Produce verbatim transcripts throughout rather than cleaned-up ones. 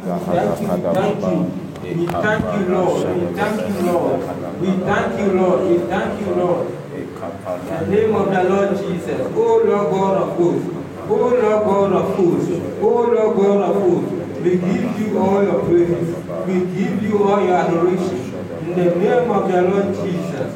thank you, thank you. We thank you, Lord. We thank you, Lord. We thank you, Lord. We thank you, Lord. In the name of the Lord Jesus. Oh Lord God of hosts. Oh Lord God of hosts. Oh Lord God of hosts. We give you all your praises. We give you all your adoration. In the name of the Lord Jesus.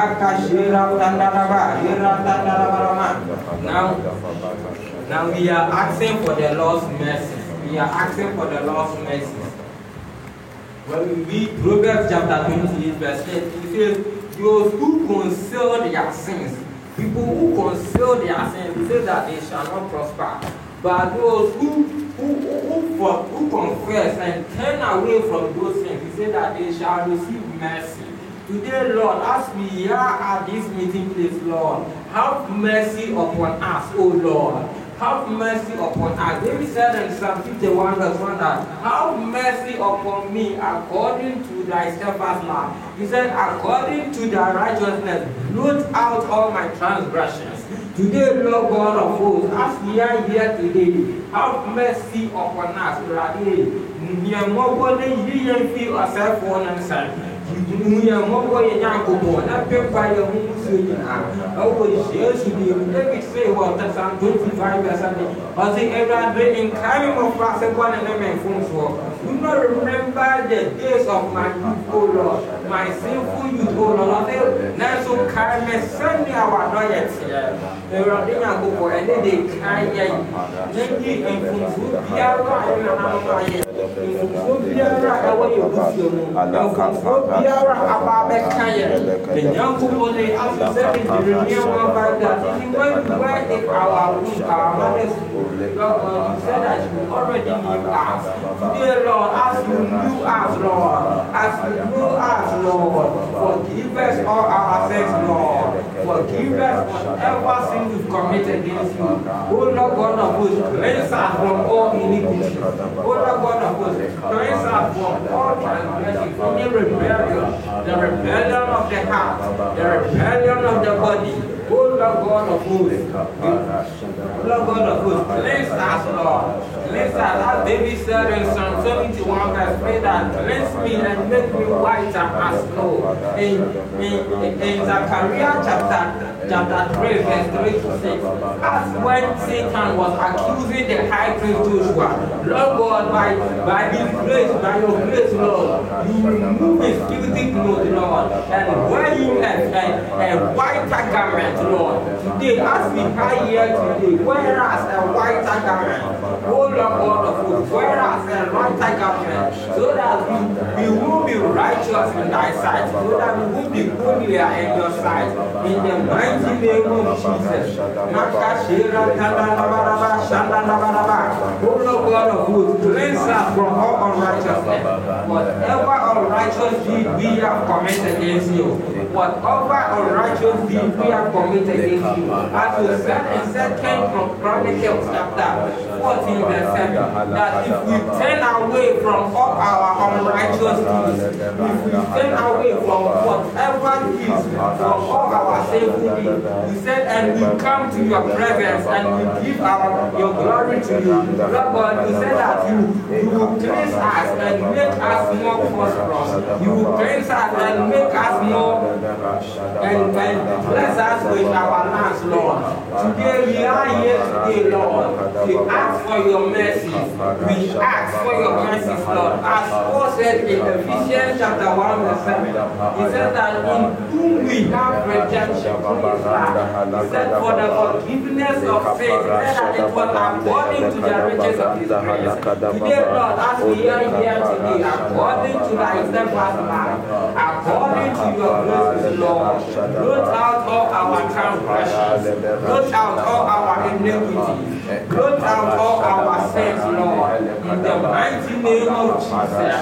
Now, now we are asking for the Lord's mercy. We are asking for the Lord's mercy. When we read Proverbs chapter twenty-eight, verse eight, it says, those who conceal their sins, people who conceal their sins, it says that they shall not prosper. But those who who, who, who, who confess and turn away from those sins, it says that they shall receive mercy. Today, Lord, as we are at this meeting place, Lord, have mercy upon us, O Lord. Have mercy upon us. David said in Psalm fifty-one, verse one, that have mercy upon me according to thy steadfast love. He said, according to thy righteousness, blot out all my transgressions. Today, Lord God of hosts, as we are here today, have mercy upon us. We are more than Yankee, not paid by your own singing. Oh, yes, David say what that's on twenty-five percent. Or the every day in carrying of class one and a man phones for. Do not remember the days of my youth, O Lord, my sinful youth, O Lord. Now, so carry me, send me our diets here. They are the young people, and then they carry you. Then you and phones would be around and around. Would be around away your book. The young people, they ask themselves in the renewal about that. Even when we were in our womb, our mother's womb, you said that you already knew us. Today, Lord, as you knew us, Lord, as you knew us, Lord, forgive us all our sins, Lord. Forgive us whatever sin we've committed against you. Oh, Lord God of hosts, cleanse us from all iniquity. Oh, Lord God of hosts, cleanse us from all transgression, from every rebellion, the rebellion of the heart, the rebellion of the body. Oh, Lord God of hosts, Lord God of hosts, cleanse us, Lord. Cleanse us, as David said in Psalm seventy-one, verse three, that cleanse me and make me whiter as snow. In, in, in Zechariah chapter, chapter three, verse three to six, as when Satan was accusing the high priest Joshua, Lord God, by, by his grace, by your grace, Lord, you remove his guilty clothes, Lord, and wear him a, a, a white garment, Lord. Today, as we are here today, wear us a white garment. Oh, Lord God of hosts, wear us a white garment, so that we, we will be righteous in thy sight, so that we will be holier in your sight. In the mighty name of Jesus. Oh, Lord God of hosts, cleanse us from all unrighteousness. Whatever unrighteous deed we have committed against you, whatever unrighteous deed we have committed against you, as you said in Second Chronicles chapter fourteen, verse seven, that if we turn away from all our unrighteous deeds, if we turn away from whatever deeds, from all our sinful deeds, you said, and we come to your presence and we give our your glory to you. Lord God, you said that you, you will cleanse us and make us more prosperous. You will cleanse us and make us more and, and bless us with our lands, Lord. Today we are here today, Lord. We ask for your mercy. We ask for your mercy, Lord. As Paul said in Ephesians chapter one, verse seven, he said that in whom we have redemption through his blood. He said for the forgiveness of sins. He said that it was according to the riches of his grace. Today, Lord, as we are here today, according to thy steadfast love, according to your grace, Lord, blot out all our transgressions, blot out all our iniquities, blot out all our sins, Lord, in the mighty name of Jesus.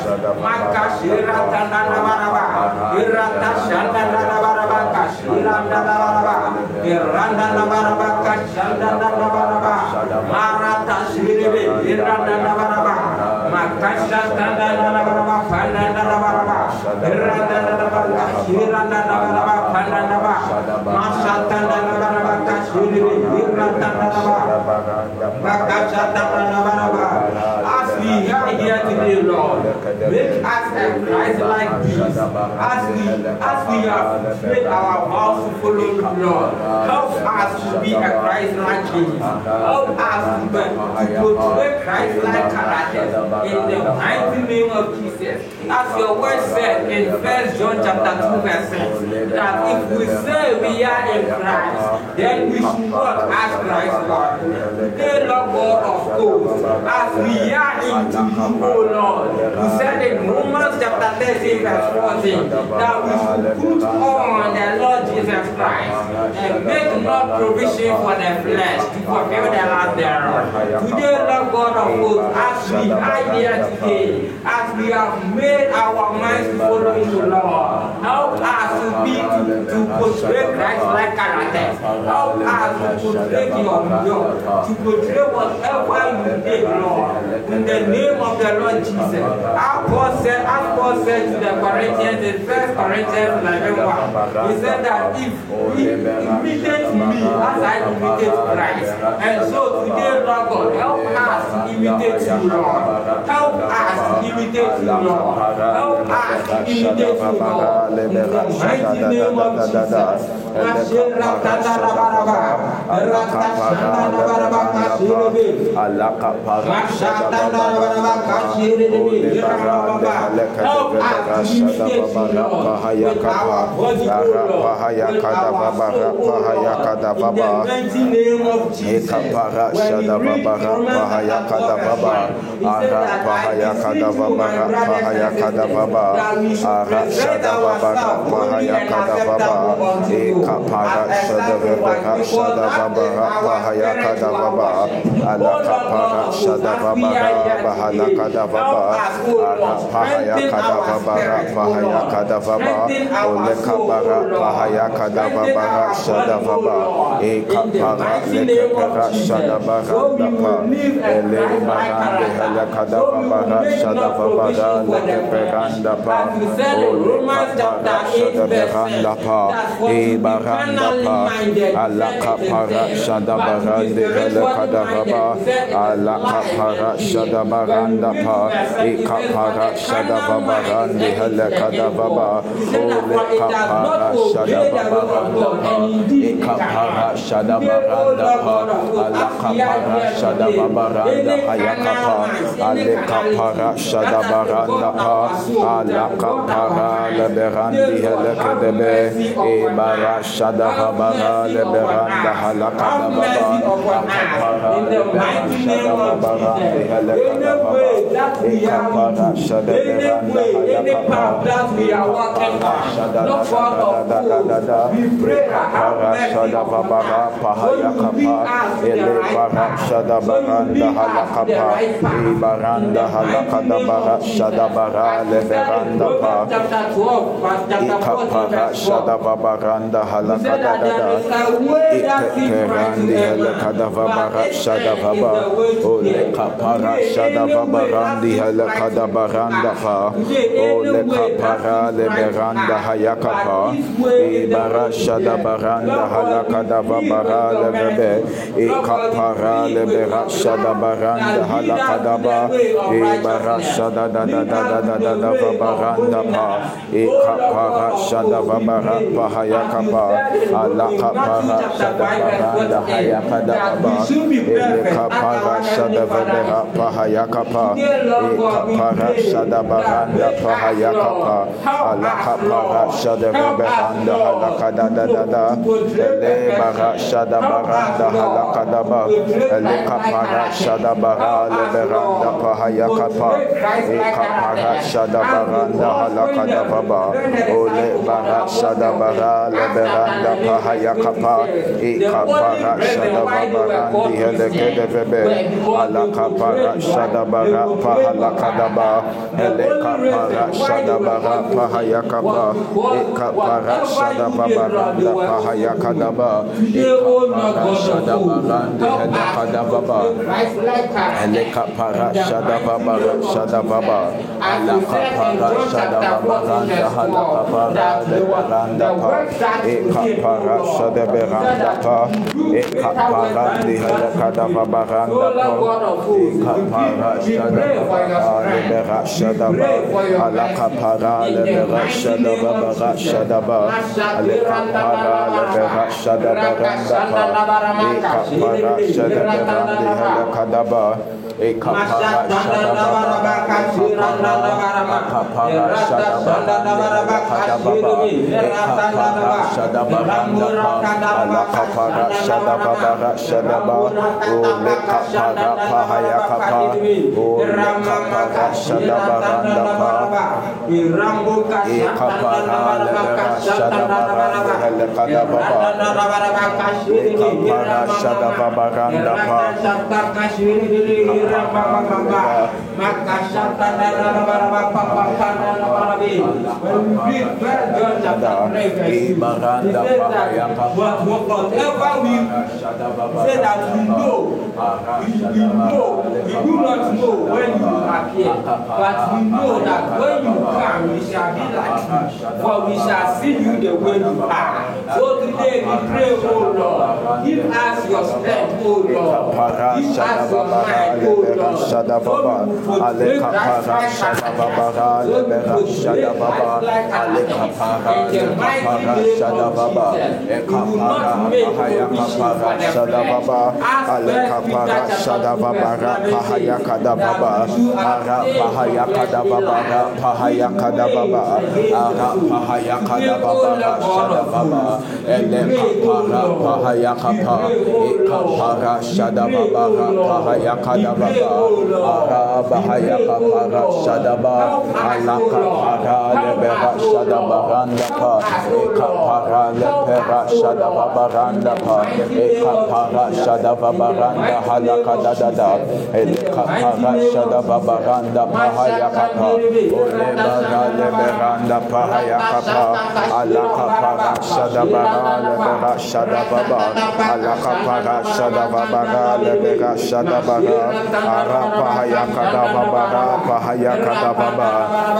As we are here here today, Lord. Make us a Christ-like peace. As we, as we have made our vows to follow you, Lord, help us to be a Christ-like peace. Help us to, to portray Christ-like characters in the mighty name of Jesus. As your word said in First John chapter two verse six, that if we say we are in Christ, then we should walk as Christ was. Today, Lord God of hosts, as we are into you, O Lord, you said in Romans chapter thirteen verse fourteen, that we should put on the Lord Jesus Christ and make no provision for the flesh to fulfill the last thereof. Today, Lord God of hosts, as we are here today, as we have made our minds to follow you, Lord, help us to be to, to portray Christ-like characters. Help us to portray your will, to portray whatever you did, Lord, in the name of the Lord Jesus. As Paul said, as Paul said to the Corinthians in First Corinthians eleven one, he said that if we imitate me as I imitate Christ, and so today, Lord God, help us to imitate you, Lord. Help us to imitate you, Lord. Help us to imitate you, Lord. In the mighty name of Jesus. Kapara shada baba shada baba bahaya kada baba ala kapara shada baba bahala kada baba ala bahaya kada baba bahaya kada baba ole kapara bahaya kada baba shada baba e kapara le kapara shada baba baba ele marande hala kada baba shada baba le kapara baba ole kapara shada baba pa e baranda pa ala kapara shada barande hele kada baba ala kapara shada baranda pa e kapara shada baba rande hele kada baba ole kapara shada baba e kapara shada baranda pa ala kapara shada baba randa haya kapa ale kapara shada baranda pa ala kapara le berandi hele kedebe e bara shada baba le beranda hala kada baba in the mighty name of Jesus. Any way that we are shada beranda any path that we are walking on, no fault of food, we pray that shada baba pahaya kapa ele bara shada baranda hala kapa e baranda hala kada bara shada bara le beranda pa e kapa shada baba randa hala kada dada e perandi hala kada baba shada baba ole kapara shada baba randi hala kada baranda pa ole kapara le beranda haya kapa e bara shada baranda hala kada baba le bebe e kapara le bera shada baranda hala kada ba e bara shada da da da da da da da baranda pa e kapara shada baba pa haya kapa ala kapara shada baranda haya kada baba e kapara shada baba pa haya kapa e kapara shada baranda pa haya kapa ala kapara shada baranda hala kada da da da ele bara shada baranda hala kada ba ele kapara shada bara le beranda pa haya kapa e kapara shada baranda hala kada baba ole bara shada bara le beranda pa haya kapa e kapara shada bara ndi hele kede bebe ala kapara shada bara pa hala kada Shadababa, Eleka Para Shadabara Pahayakaba, Eka Para Shadababaranda Pahayakadaba, Eka Para Shadabaranda Hedakadababa, Eleka Para Shadababara Shadababa, Alaka Para Shadababaranda Halakapara Leberanda Pa, Eka Para Shadaberanda Pa, Eka Para Dihadakadababaranda Pa, Eka Para Shadababa Lebera Shadaba, Alaka Para Lebera Shadababa Shadaba, Aleka Para Lebera Shadabaranda Pa, Eka Para Shadaberanda Halakadaba, Eka Para Shadababa, Eka Para Shadabaranda Kadababa, Eka Para Shadabaranda Alaka Para Shadababa Shadaba, O Leka Para Pahayakapa, O Leka Para Shadabaranda Pa, Eka Para Lebera Shadabaranda Helekadababa, Eka Para Shadabaranda Pa, whatever we say that we know, we, we know, we do not know when you appear, but we know that when you come, we shall be like you, for we shall see you the way you are. So today we pray, oh Lord, give us your strength, oh Lord, give us your mind, oh Lord. Shadababa, Aleka Para Shadababa, Lebera Shadababa, Aleka Para Para Shadababa, Eka Para Pahayaka Para Shadababa, Aleka Para Shadababa, Pahayakadababa, Ara Pahayakadababa, Pahayakadababa, Ara Pahayakadababa, Shadababa, Eleka Para Pahayakapa, Eka Para Shadababa, Pahayakadababa, Ara Bahayaka Para Shadaba, Alaka Para Lebera Shadabaranda Pa, Eka Para Lebera Shadabaranda Pa, Eka Para Shadabaranda Halakadada, Eka Para Shadabaranda Pahayaka Pa, Olebara Leberanda Pahayaka Pa, Alaka Para Shadabara Lebera Shadababa, Alaka Para Shadabara Lebera Shadabara, Ara Pahayakadababa, Pahayakadababa,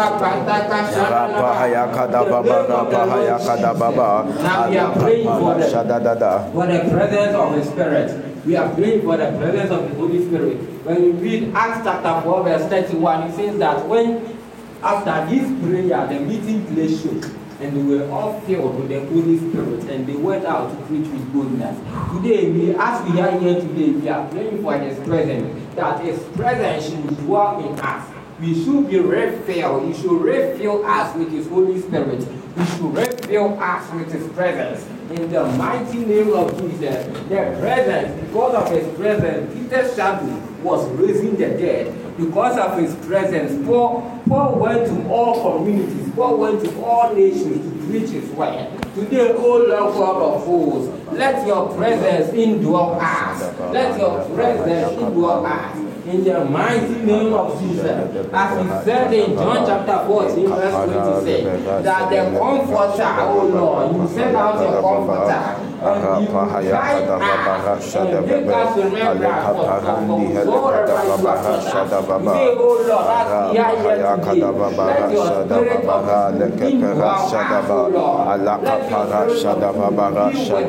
Ara Pahayakadababa, Pahayakadababa, Now we are praying for the, Shadadada. for the presence of the Spirit. We are praying for the presence of the Holy Spirit. When we read Acts chapter four, verse thirty-one, it says that when after this prayer, the meeting place shook, and they were all filled with the Holy Spirit, and they went out to preach with boldness. Today, we, as we are here today, we are praying for His presence, that His presence should dwell in us. We should be refilled. He should refill us with His Holy Spirit. He should refill us with His presence. In the mighty name of Jesus, the presence, because of His presence, Peter's shadow was raising the dead. Because of His presence, Paul, Paul went to all communities. Paul went to all nations to preach His word. Today, O Lord God of hosts, let your presence indwell us. Let your presence indwell us. In the mighty name of Jesus, as He said in John chapter fourteen, verse twenty-six, that the Comforter, O Lord, you send out the Comforter, and you guide us, and make us remember whatsoever you have taught us. Today, O Lord, as we are here today, let your Spirit of indwell us, O Lord. Let your Spirit of be with us, O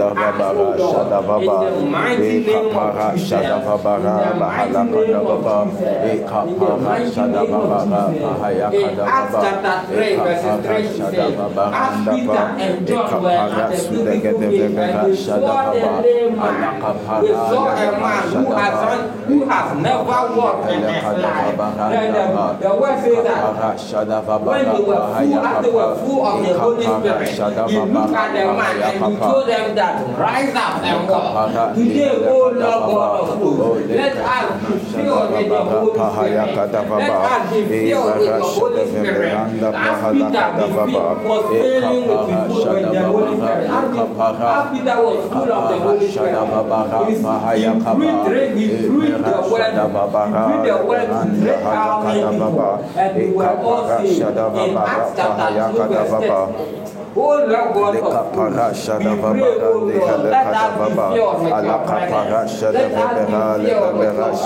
Lord. In the mighty name of Jesus, in the mighty name of Jesus. In the mighty name of Jesus, in Acts chapter three, verses three to six, as Peter and John were at the beautiful gate, and they saw the lame man, they saw a man who has, who has never walked in his life. Then the, the word says that when they were full, as they were full of the Holy Spirit, He looked at the man and He told them that rise up and walk. Today, O Lord God of hosts, let us be filled with the Holy Spirit. Let us be filled with the Holy Spirit. As Peter was filled with the Holy Spirit. As Peter that was full of the Holy Spirit. He breathed, he breathed the word, he breathed the word to break out many people. And we were all saved. In Acts chapter two verse ten. Oh Lord God, we pray, oh Lord, let us be filled with your presence. Let us be filled with your presence. As you said in verse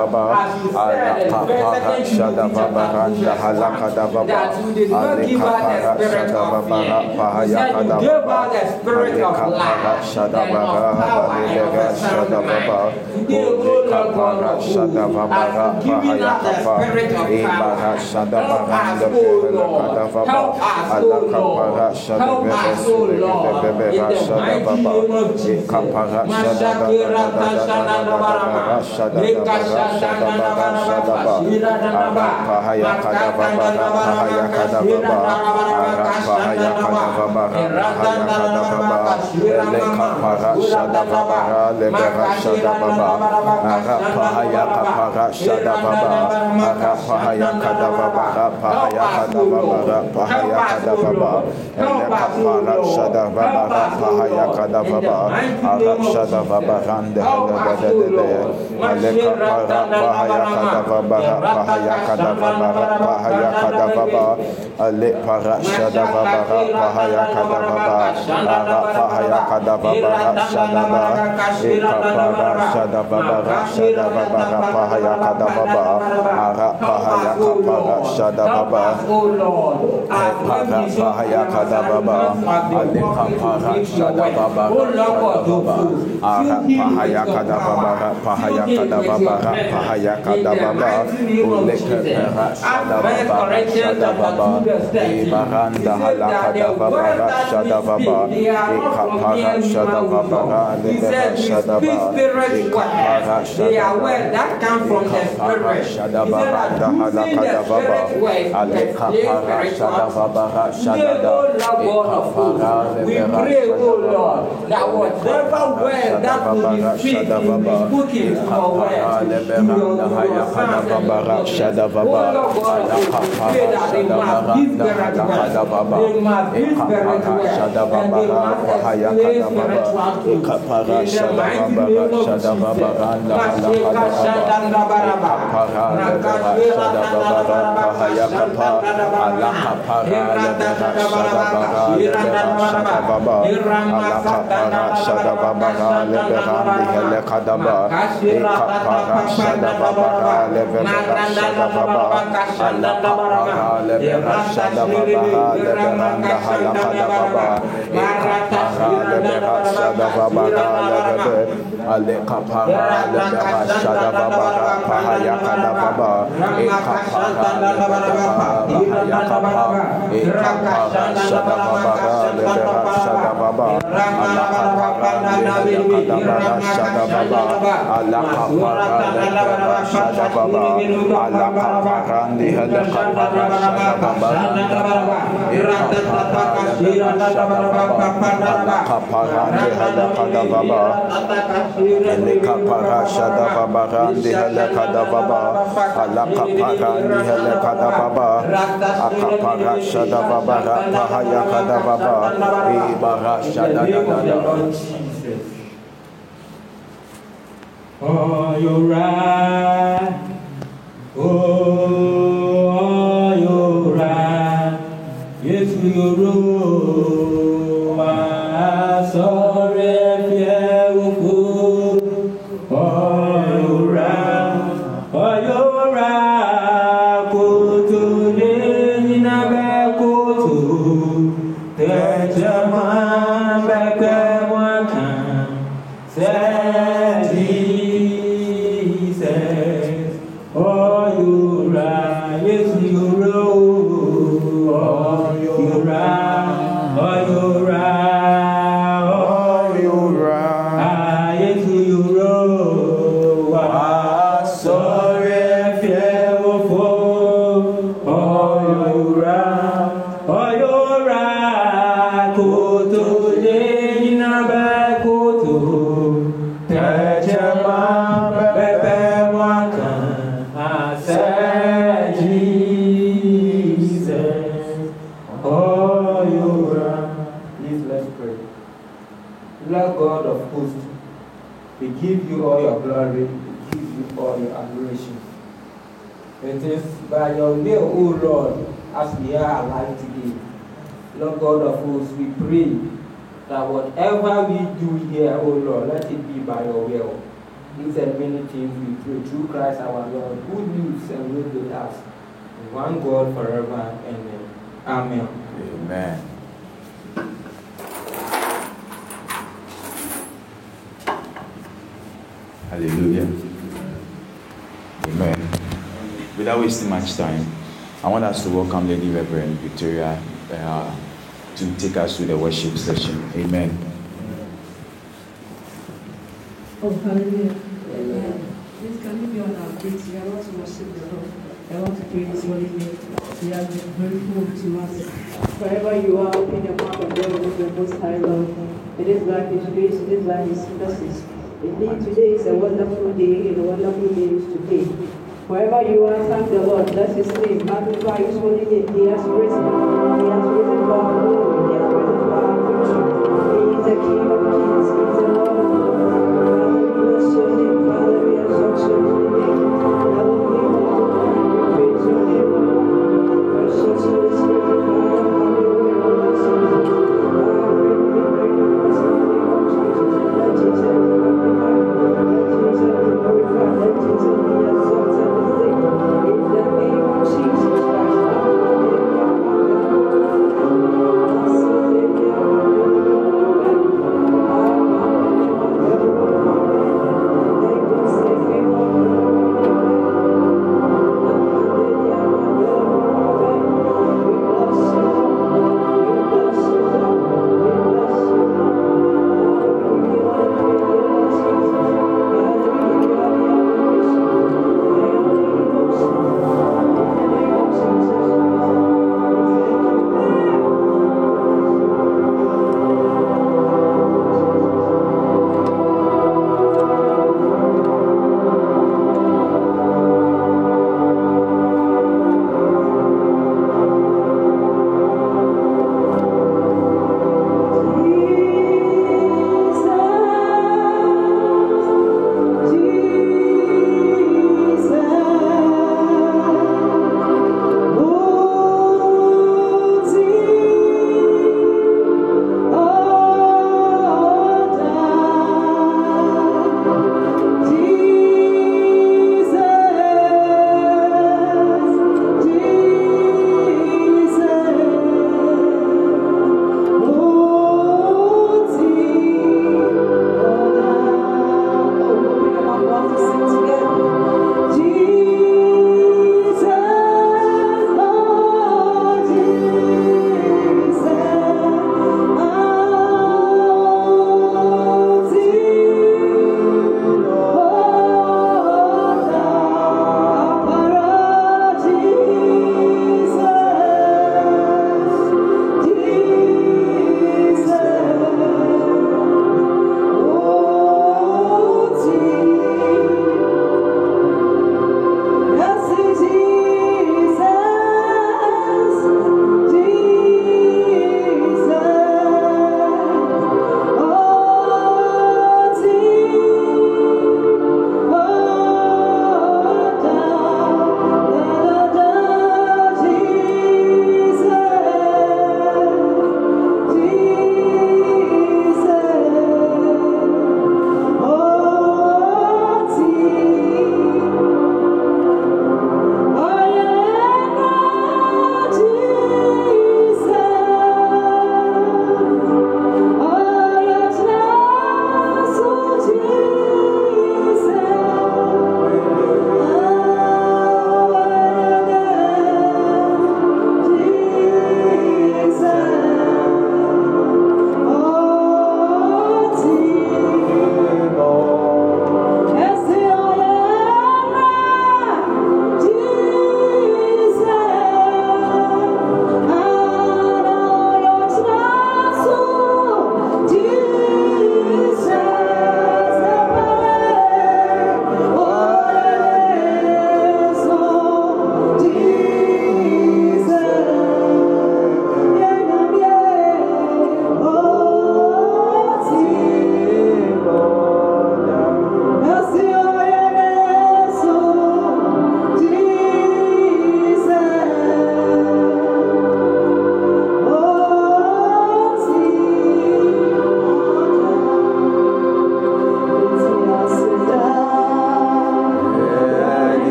that you did not give us the spirit of fear. You said you gave us the spirit of life and of power and of a sound mind. Today, oh Lord God, as you given us the spirit of power, help us, oh Lord, help us, oh Lord. Help us, oh Lord, in the mighty name of Jesus. Help us, Para Shada Baba Pahaya Kadavaba Arab Shada Baba Rande Aleka Para Pahaya Kadavaba Pahaya Kadavaba Pahaya Kadavaba Ale Para Shada Baba Pahaya Kadavaba Ara Pahaya Kadavaba Shadaba Eka Para Shada Baba Shada Baba Pahaya Kadavaba Ara Pahaya Kapara Shada Baba Para Pahaya Kadavaba Aleka Para Shada Baba Ara Pahaya Kadavaba Pahaya Kadavaba Pahaya Kadavaba Uleka Para Shada Baba Shada Baba Ibaranda Halakadavaba Shada Baba Eka Para Shada Baba Aleka Shada Baba Eka They are well that come from the spirit. Shada Baba Halakadavaba Aleka Para Shada Baba Shada We pray, oh Lord, that whatever word that will be speak, will be spoken for word to your son. Oh Lord God, we pray that they must give spirit word, they must give spirit word, and they must explain spirit word to in the mighty name of Jesus. Masheka Shadanda Baraba, Nakashira Shadanda Baba, Irama Satana Shada Baba, Leberandi Helekadaba, Ekapara Shada Baba, Leberanda Baba, Alapara, Lebera Shada Baba, Leberanda Halakadaba, Ekapara, Lebera Shada Baba, Lebere, Alekapara, Lebera Shada Baba, Pahayakada Baba, Ekapara, Lebera Pahayakaba, Ekapara Shada Baba, Lebera Shada Baba, Alakapara, Lebera Shada Baba, Alakapara, Lebera Shada Baba, Alakapara, Lebera Shada Baba, Alakapara, Lebera Baba, Elekapara Shada Baba, Helekada Baba, Alakapara, Helekada Baba, Akapara Shada Baba, Pahayakada Baba, Ibara Shada Dada. Oh, you're right. Oh, you're right. Yes, you're right. Sorry. Oh, you're right. Yes, you're right. Oh, you're right. of hosts, we give you all your glory, we give you all your adoration. It is by your will, O Lord, as we are alive today. Lord God of hosts, we pray that whatever we do here, O Lord, let it be by your will. These and many things we pray through Christ our Lord, who lives and lives with us, in one God forever. Amen. Amen. Amen. Hallelujah. Amen. Without wasting much time, I want us to welcome Lady Reverend Victoria uh, to take us through the worship session. Amen. Oh, hallelujah. Amen. Please, can you be on our feet? We are about to worship the Lord. We are about to pray His holy name. He has been very good to us. Wherever you are, open your mouth and bear with the Most High Lord. It is by His grace, it is by His mercies. Indeed, today is a wonderful day, and a wonderful day is today. Wherever you are, thank the Lord. Bless His name. Magnify His holy name. He has risen. He has risen for our glory. He has risen for our victory. He is the King of kings. He is the Lord of lords. Father, we bless your name. Father, we exalt your holy name. Elohim, Adonai, we praise your name. Precious Holy Spirit, Father, have your way on us. Father, we be very generous in the name of Jesus. Let Jesus be glorified. Let Jesus be glorified. Let Jesus be exalted this day. In the name of Jesus Christ. Hallelujah.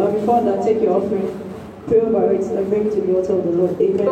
But before that, take your offering, pray over it, and bring it to the altar of the Lord. Amen.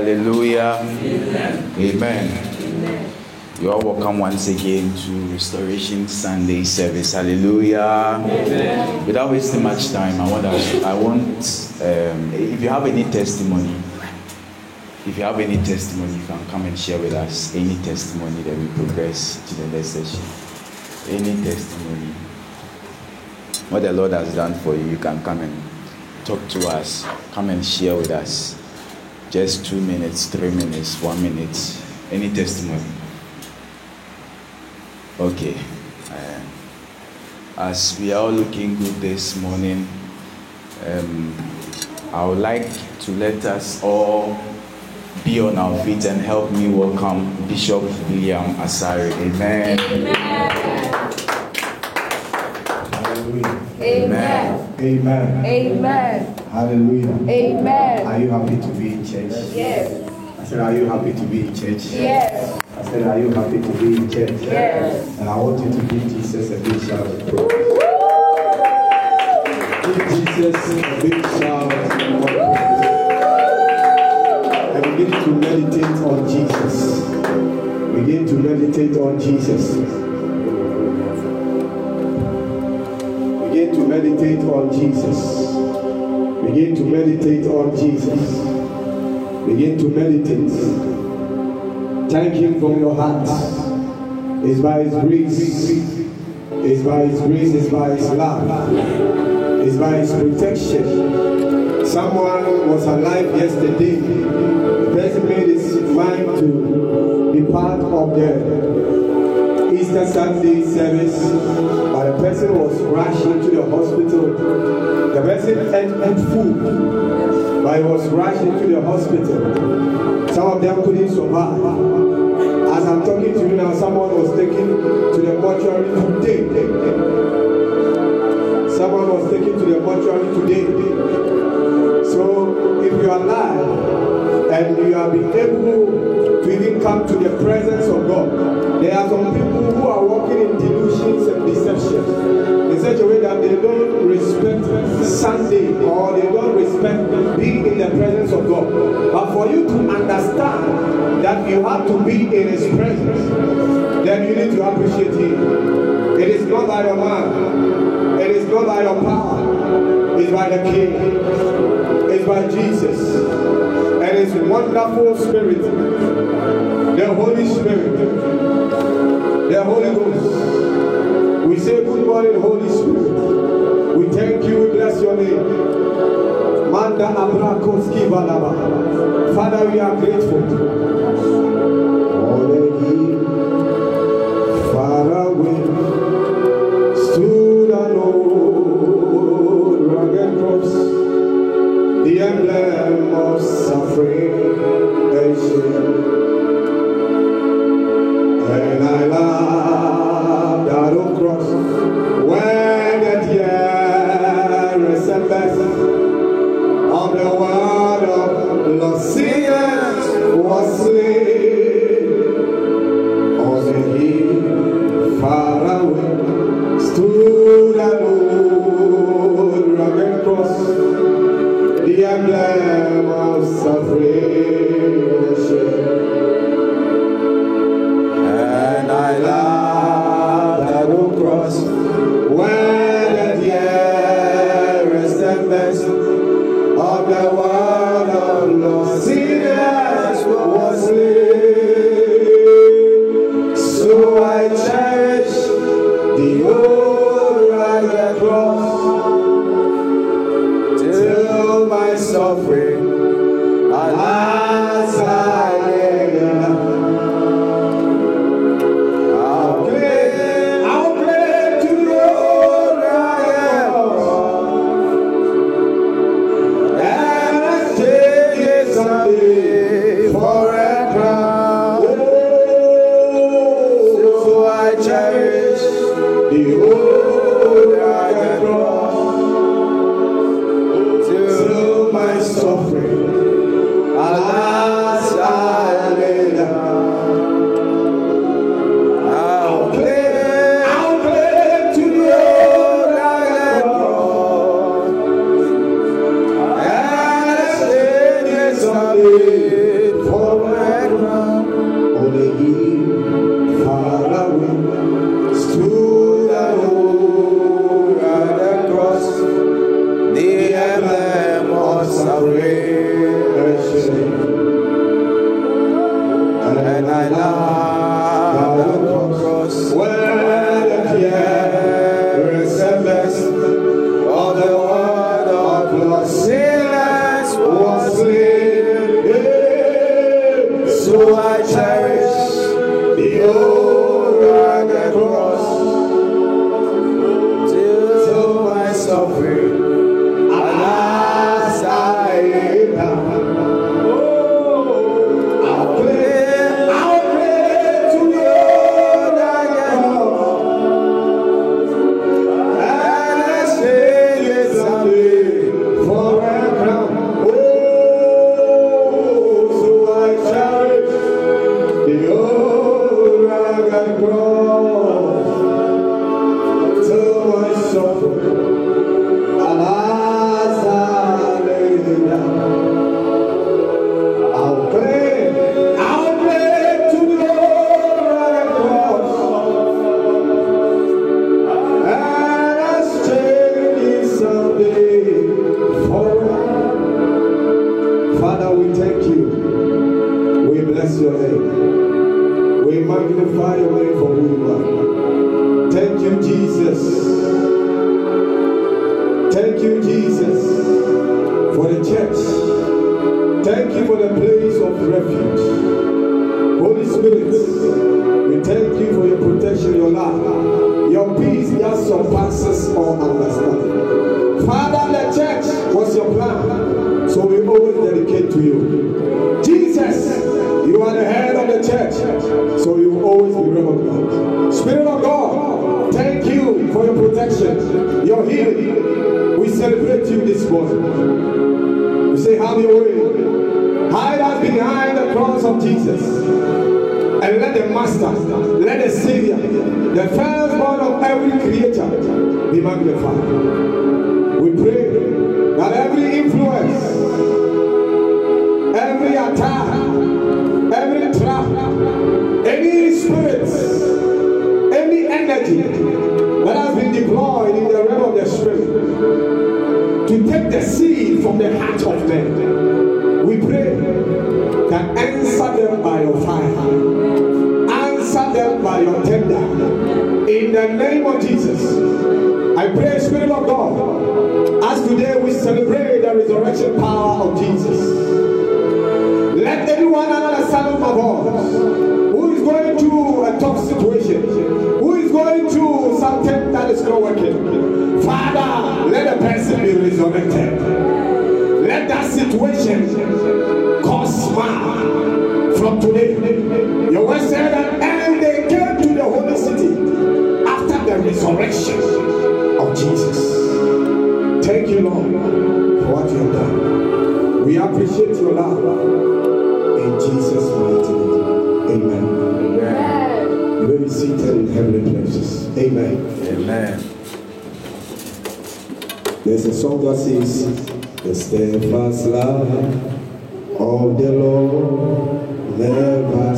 Hallelujah. Amen. Amen. You are welcome once again to Restoration Sunday service. Hallelujah. Amen. Without wasting much time, I want us, I want um, if you have any testimony, if you have any testimony, you can come and share with us any testimony that we progress to the next session. Any testimony, what the Lord has done for you, you can come and talk to us. Come and share with us. Just two minutes, three minutes, one minute. Any testimony. Okay. Uh, as we are all looking good this morning, um, I would like to let us all be on our feet and help me welcome Bishop William Asare. Amen. Amen. Hallelujah. Amen. Amen. Amen. Hallelujah. Amen. Are you happy to be in church? Yes. I said, are you happy to be in church? Yes. I said, are you happy to be in church? Yes. And I want you to give Jesus a big shout of praise. Give Jesus a big shout of praise. And begin to meditate on Jesus. Begin to meditate on Jesus. Begin to meditate on Jesus. Begin to meditate on Jesus. Begin to meditate. Thank Him from your heart. It's by His grace. It's by His grace. It's by His love. It's by His protection. Someone was alive yesterday. The person made his mind to be part of the Easter Sunday service, but the person was rushed into the hospital. The person ate, ate food, but he was rushed into the hospital. Some of them couldn't survive. As I'm talking to you now, someone was taken to the mortuary today. Someone was taken to the mortuary today. So if you are alive and you have been able to even come to the presence of God, there are some people who are walking in delusions and deception in such a way that they don't respect Sunday or they don't respect being in the presence of God. But for you to understand that you have to be in His presence, then you need to appreciate Him. It is not by your mind, it is not by your power, it's by the King, it's by Jesus, and His wonderful Spirit, the Holy Spirit, the Holy Ghost. We say good morning, Holy Spirit. We thank you, we bless your name. Manda Abrakoski Balaba. Father, we are grateful. Far away stood an old rugged cross, the emblem of suffering and shame. And I love that old cross when the dearest and best of the world of lost sinners was slain. On the hill far away stood an old rugged cross, the emblem of suffering and shame. And I love that old cross where the dearest and best of the world of lost sinners was slain. So I cherish the old rugged cross till my suffering alas I lay down. the old rugged cross, till my suffering, alas, I lay down. Oh, I'll pray, I'll pray to the old rugged cross, and I say yes someday for a crown. Oh, so I cherish the old rugged cross till my suffering, alas, I lay down. I'll pray, I'll pray to the old rugged cross, and I'll stay someday forever. Father, we thank you. We bless your name. We magnify your name for who you are. Thank you, Jesus. Thank you, Jesus, for the church. Thank you for the place of refuge. Holy Spirit, we thank you for your protection, your love, your peace that surpasses all understanding. Father, the church was your plan, so we always dedicate to you. Jesus, you are the head of the church, so you will always be recognized. Spirit of God, thank you for your protection, your healing. We celebrate you this morning. We say, have your way. Hide us behind the cross of Jesus. And let the Master, let the Savior, the firstborn of every creature be magnified. We pray that every influence, every attack, every trap, any spirits, any energy that has been deployed in the realm of the spirit to take the seed from the heart of men, we pray that answer them by your fire, answer them by your tender, in the name of Jesus. I pray, Spirit of God, as today we celebrate the resurrection power of Jesus, let anyone under the sound of my voice who is going through a tough situation, who is going through something that is not working, Father, let the person be resurrected. Let that situation cause smile from today. Your word said that, and they came to the holy city after the resurrection of Jesus. Thank you, Lord, for what you have done. We appreciate your love. In Jesus' mighty name. Amen. Amen. You may be seated in heavenly places. Amen. Amen. There's a song that says, the steadfast love of the Lord never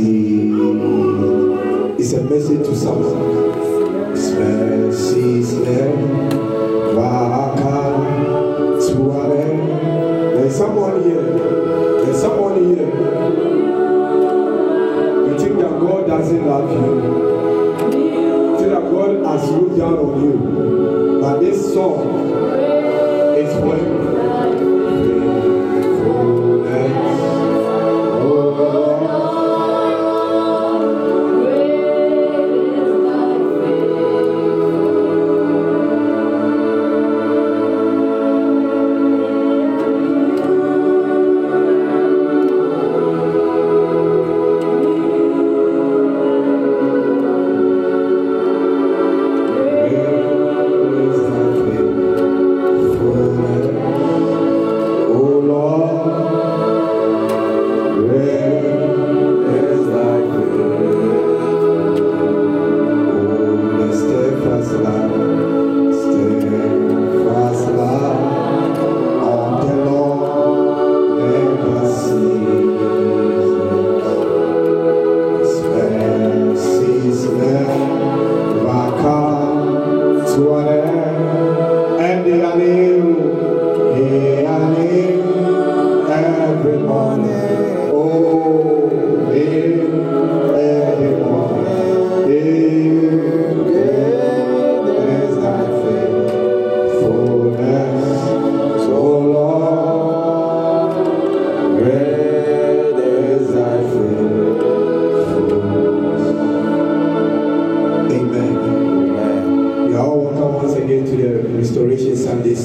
ceases. It's a message to someone. His mercies never come to an end. There's someone here. There's someone here. You think that God doesn't love you. You think that God has looked down on you. But this song is for you.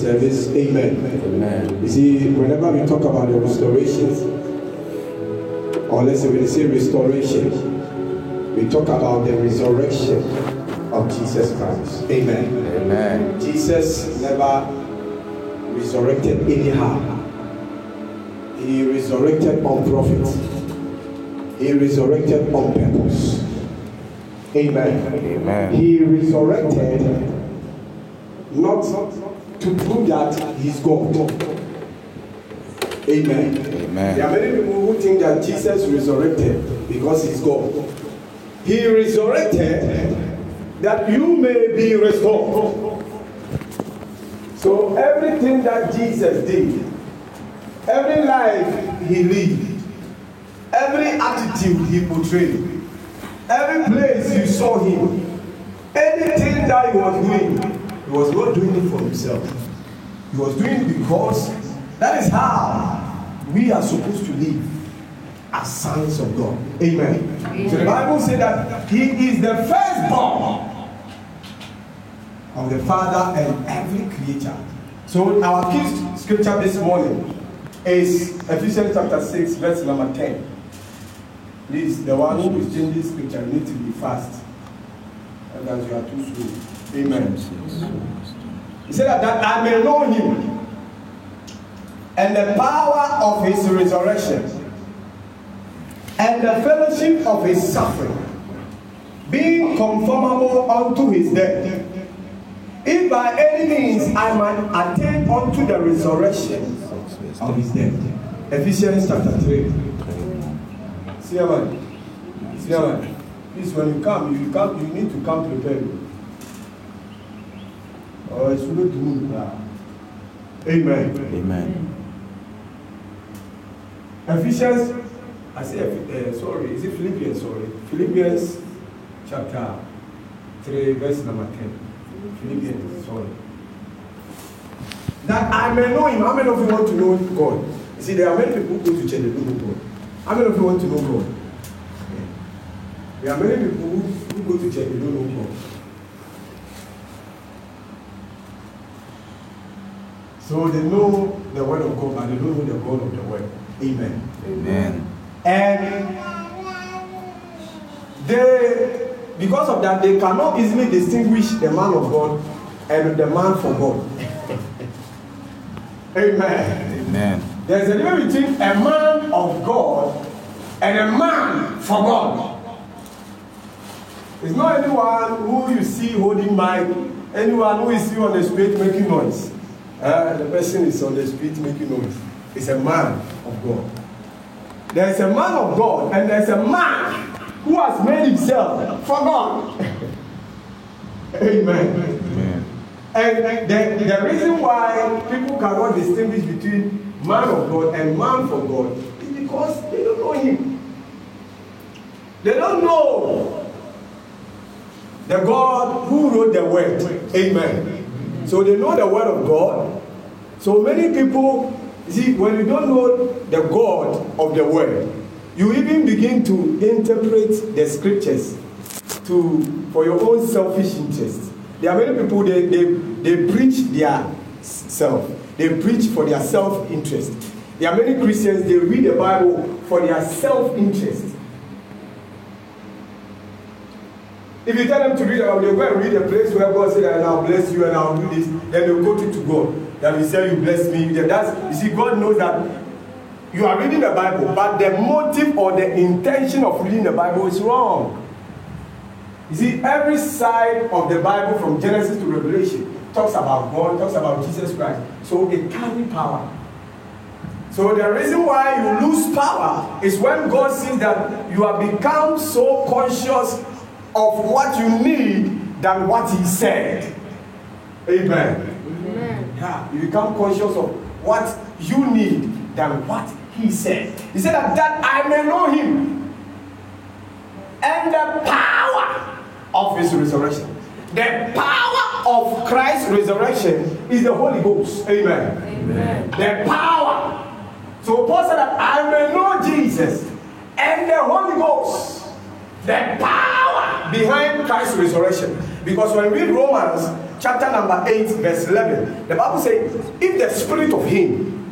service. Amen. Amen. You see, whenever we talk about the restoration, or let's say we say restoration, we talk about the resurrection of Jesus Christ. Amen. Amen. Jesus never resurrected anyhow. He resurrected on profit. He resurrected on purpose. Amen. Amen. He resurrected not to prove that he's God. Amen. Amen. There are many people who think that Jesus resurrected because he's God. He resurrected that you may be restored. So everything that Jesus did, every life he lived, every attitude he portrayed, every place you saw him, anything that he was doing, he was not doing it for himself. He was doing it because that is how we are supposed to live as sons of God. Amen. Amen. So the Bible says that he is the firstborn of the Father and every creature. So our key scripture this morning is Ephesians chapter six, verse number ten. Please, the one who is changing this scripture, you need to be fast. Otherwise you are too slow. Amen. He said that, that I may know him and the power of his resurrection and the fellowship of his suffering, being conformable unto his death, if by any means I might attain unto the resurrection of his death. Ephesians chapter three. See, man. See, man. Please, when you come, you come, you need to come prepared. Oh, it's good to move. Amen. Amen. Ephesians, I say, uh, sorry, is it Philippians? Sorry, Philippians chapter three, verse number ten. Philippians, sorry. That I may know him. How many of you want to know God? You see, there are many people who go to church, they don't know God. How many of you want to know God? Yeah. There are many people who, who go to church, they don't know God. So they know the word of God, but they don't know the God of the word. Amen. Amen. And they, because of that, they cannot easily distinguish the man of God and the man for God. Amen. Amen. There's a difference between a man of God and a man for God. It's not anyone who you see holding mic, anyone who you see on the street making noise. Uh, the person is on the street making noise. It's a man of God. There's a man of God and there's a man who has made himself for God. Amen. Amen. And the, the reason why people cannot distinguish between man of God and man for God is because they don't know him. They don't know the God who wrote the word. Amen. So they know the word of God. So many people, see, when you don't know the God of the word, you even begin to interpret the scriptures to for your own selfish interest. There are many people, they, they, they preach their self. They preach for their self-interest. There are many Christians, they read the Bible for their self-interest. If you tell them to read the Bible, they go and read a place where God said, and I'll bless you and I'll do this, then they'll quote it to God. That He said, you bless me. That's, you see, God knows that you are reading the Bible, but the motive or the intention of reading the Bible is wrong. You see, every side of the Bible from Genesis to Revelation talks about God, talks about Jesus Christ. So it carries power. So the reason why you lose power is when God sees that you have become so conscious of what you need than what He said. Amen. Amen. Yeah, you become conscious of what you need than what He said. He said that, that I may know Him and the power of His resurrection. The power of Christ's resurrection is the Holy Ghost. Amen. Amen. The power. So Paul said that I may know Jesus and the Holy Ghost. The power behind Christ's resurrection. Because when we read Romans chapter number eight, verse eleven, the Bible says, if the spirit of him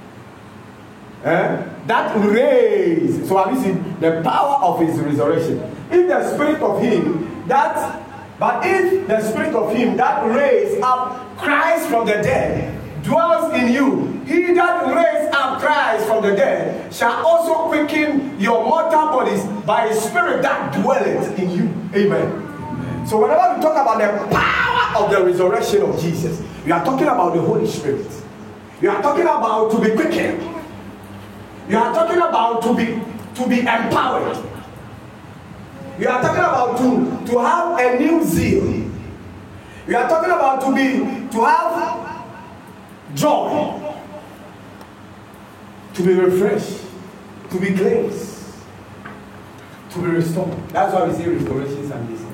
eh, that raised, so have you seen the power of his resurrection? If the spirit of him that, but if the spirit of him that raised up Christ from the dead dwells in you, he that raised up Christ from the dead shall also quicken your mortal bodies by his spirit that dwelleth in you. Amen. So whenever we talk about the power of the resurrection of Jesus, we are talking about the Holy Spirit. We are talking about to be quickened. We are talking about to be to be empowered. We are talking about to, to have a new zeal. We are talking about to be to have joy, to be refreshed, to be cleansed, to be restored. That's why we say restorations and these things.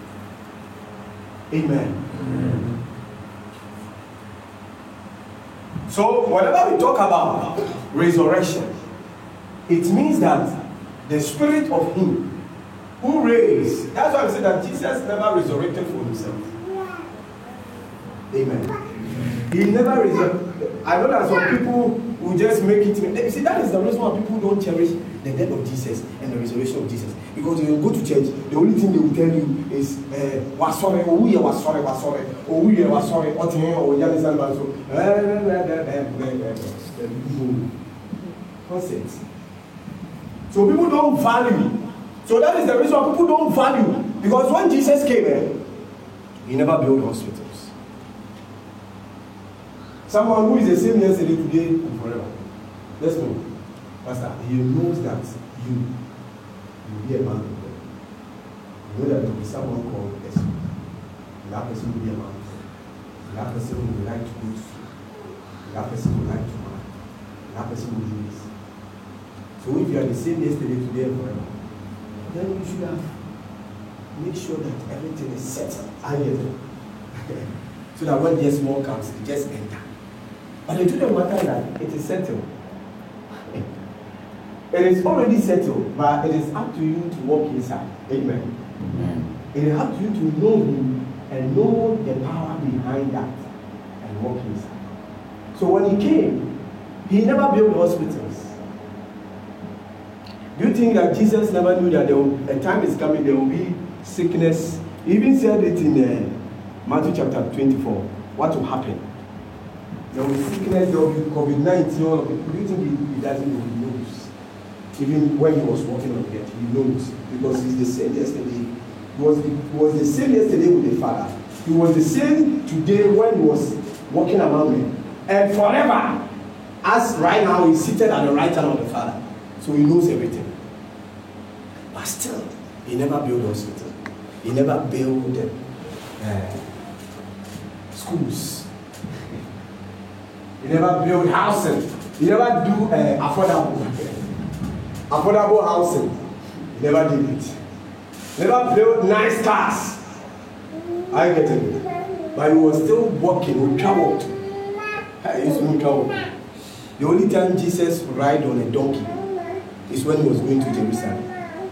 Amen. Amen. So whenever we talk about resurrection, it means that the spirit of him who raised, that's why we say that Jesus never resurrected for himself. Amen. He never resurrected. I know that some people will just make it. You see, that is the reason why people don't cherish the death of Jesus and the resurrection of Jesus. Because when you go to church, the only thing they will tell you is, was sorry, oh, we was sorry, was sorry, oh, we was sorry, or Yanis and Nonsense. So people don't value. So that is the reason why people don't value. Because when Jesus came in, he never built hospitals. Someone who is the same yesterday, today, and forever. Let's know. Pastor, he knows that you will be a man of God. You know that there will be someone called Esau. That person will be a man of God. That person will like to go to school. That person will like to marry. That person will do this. So if you are the same yesterday, today, and forever, then you should have make sure that everything is settled. I get it. So that when the small comes, you just enter. But the truth of the matter is that it is settled. It is already settled, but it is up to you to walk inside. Amen. Amen. It is up to you to know him and know the power behind that and walk inside. So when he came, he never built hospitals. Do you think that Jesus never knew that there will, a time is coming, there will be sickness? He even said it in uh, Matthew chapter twenty-four. What will happen? There will be sickness, there will be COVID nineteen. Do you think he, he doesn't know? He knows. Even when he was walking on the earth, he knows. Because he's the same yesterday. He was, the, he was the same yesterday with the Father. He was the same today when he was walking among men. And forever, as right now, he's seated at the right hand of the Father. So he knows everything. But still, he never built hospitals. He never built uh, schools. He never built housing. He never do uh, affordable, affordable housing. He never did it. Never built nice cars. I get it. But he was still walking, he traveled. He used to travel. The only time Jesus ride on a donkey is when he was going to Jerusalem.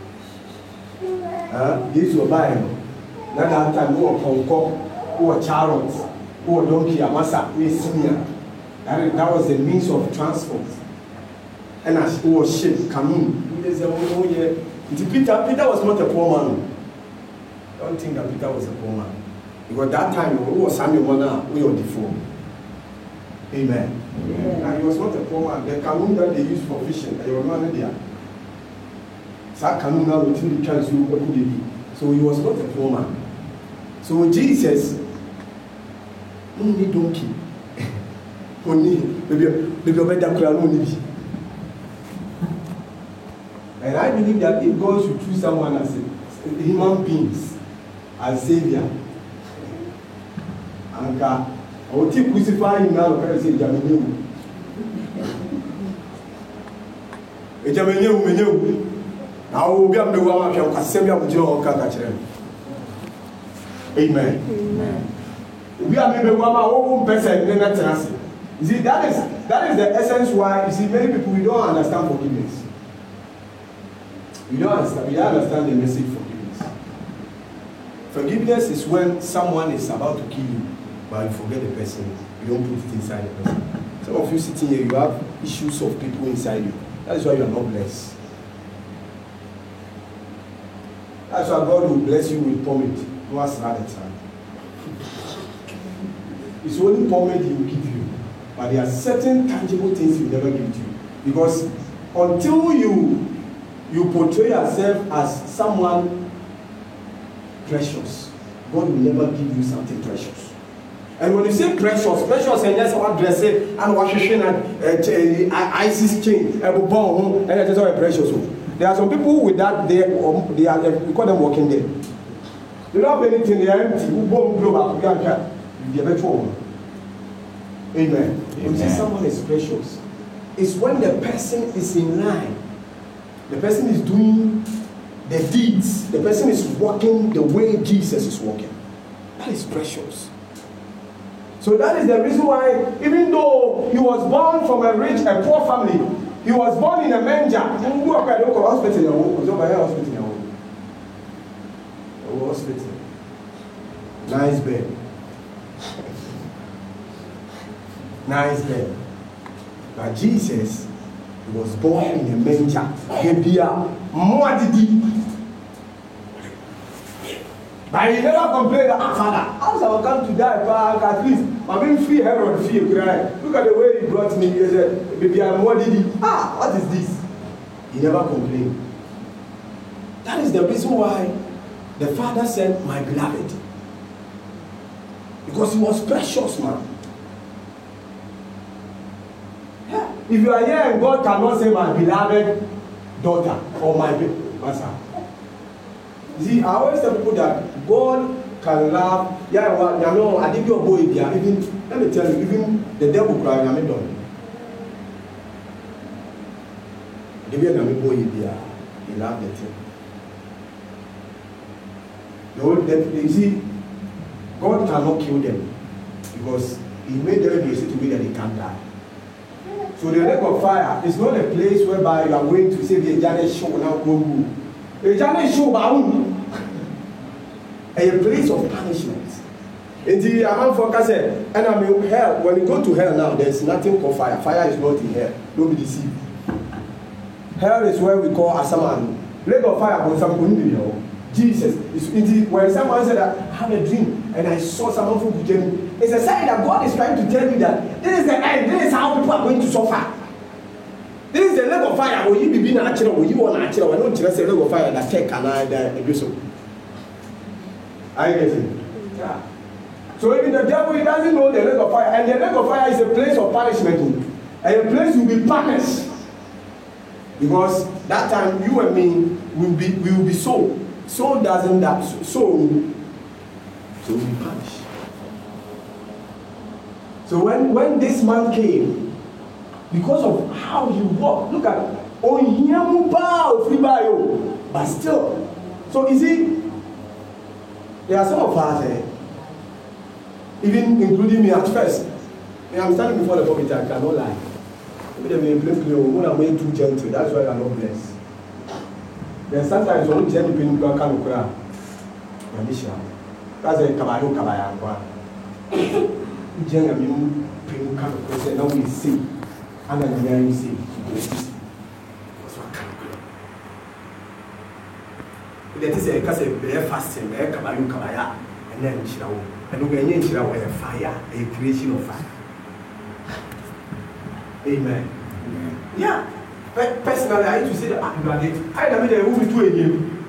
Uh, he used to buy him. Not that time, who were Concord, who were chariots, who were donkey, a massa, who was senior. That, that was the means of transport. And as who was ship, canoe. Peter, Peter was not a poor man. I don't think that Peter was a poor man. Because that time, who was Samuel Warner, who was the four. Amen. Yeah. And he was not a poor man. The canoe that they used for fishing, they were not there. So canoe now within the chance you could be. So he was not a poor man. So Jesus only donkey. Only maybe maybe better crown only. And I believe that if God should choose someone as a human beings as savior, and God, I will keep crucifying him now because he say Jamenu. Jamenu, Menu. Now we have the one who can send me up to your country. Amen. Amen. We are maybe one own person in that sense. You see, that is that is the essence why you see many people we don't understand forgiveness. We don't understand. We don't understand the message of forgiveness. Forgiveness is when someone is about to kill you, but you forget the person. You don't put it inside the person. Some of you sitting here, you have issues of people inside you. That is why you are not blessed. That's why God will bless you with pomade. No one's not the time. It's only pomade He will give you. But there are certain tangible things He will never give to you. Because until you you portray yourself as someone precious, God will never give you something precious. And when you say precious, precious and just one dress and washing and ISIS chain, and bomb, and that's all precious. There are some people with that, they, um, they are, we call them walking dead. They don't have anything, they are empty. Who bomb blow up, you get better. Amen. When you say someone is precious, it's when the person is in line, the person is doing the deeds, the person is walking the way Jesus is walking. That is precious. So that is the reason why, even though he was born from a rich, a poor family, he was born in a manger. Hospital. Nice bed. Nice bed. But Jesus was born in a manger. But he never complained that, ah, Father, how shall I come to die? But at least I'm being free Herod, free cry. Look at the way he brought me. He said, baby, I'm what did he? Ah, what is this? He never complained. That is the reason why the Father said, my beloved. Because he was precious, man. Yeah. If you are here and God cannot say my beloved daughter or my master. See, I always tell people that God can love. Yeah, well, you know, I think your boy, even, let me tell you, even the devil crying, I'm not done. The devil boy, he loved the thing. The, you see, God cannot kill them because He made them in a situation that they can't die. So the lake of fire is not a place whereby you are going to say the Janet show now go. A Janet show a place of punishment. In the Aman Foka said, and I mean hell, when you go to hell now, there's nothing called fire. Fire is not in hell. Don't be deceived. Hell is where we call Asaman. Lake of fire was some Jesus. It's, when someone said that I have a dream and I saw someone from Germany, it's a sign that God is trying to tell me that this is the end, this is how people are going to suffer. This is the lake of fire. When you be natural, when you want natural, when you say lake of fire, that take and I do so. I get it. Yeah. So even the devil, he doesn't know the lake of fire, and the lake of fire is a place of punishment, and a place you will be punished. Because that time you and me will be we will be sold. Soul doesn't that soul, so we punish. So when when this man came, because of how he walked, look at on him but still. So you see, there are some of us, eh, even including me at first. I'm standing before the pulpit, I cannot lie. Maybe when I'm way too gentle, that's why I'm not blessed. Then sometimes when you tell me people can come cry, that's a cabayo cabaya. You tell me people come cry, now we see, and then there you see. That is a case of bare fasting, bare cabayo cabaya, and then Shiraw, and look at Shiraw, a fire, a creation of fire. Amen. Amen. Yeah. But personally, I used to say that I never did a movie to again.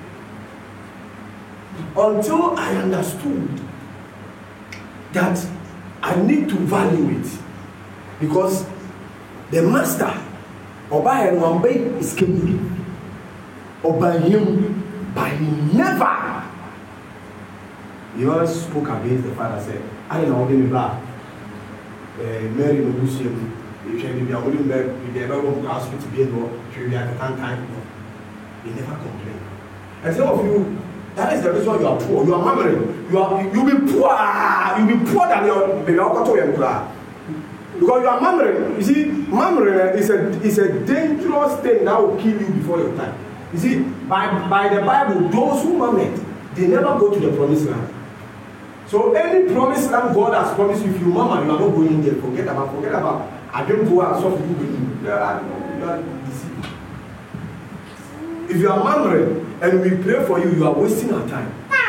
Until I understood that I need to value it. Because the master, Oba and Wambe is king. Oba him, but he never. He always spoke against the father, said, I don't know what they are. Mary Mobusier. If you are holding back, if they ever want to ask you to be able to be at a time, they never complain. And some of you, that is the reason why you are poor. You are murmuring. You are you will be poor. You will be poor than your baby. Because you are murmuring. You see, murmuring is a is a dangerous thing that will kill you before your time. You see, by by the Bible, those who murmur, they never go to the promised land. So any promised land God has promised you, if you mama, you are not going there. Forget about, forget about. I don't go and solve people with you. You are, you are deceived. If you are murmuring and we pray for you, you are wasting our time.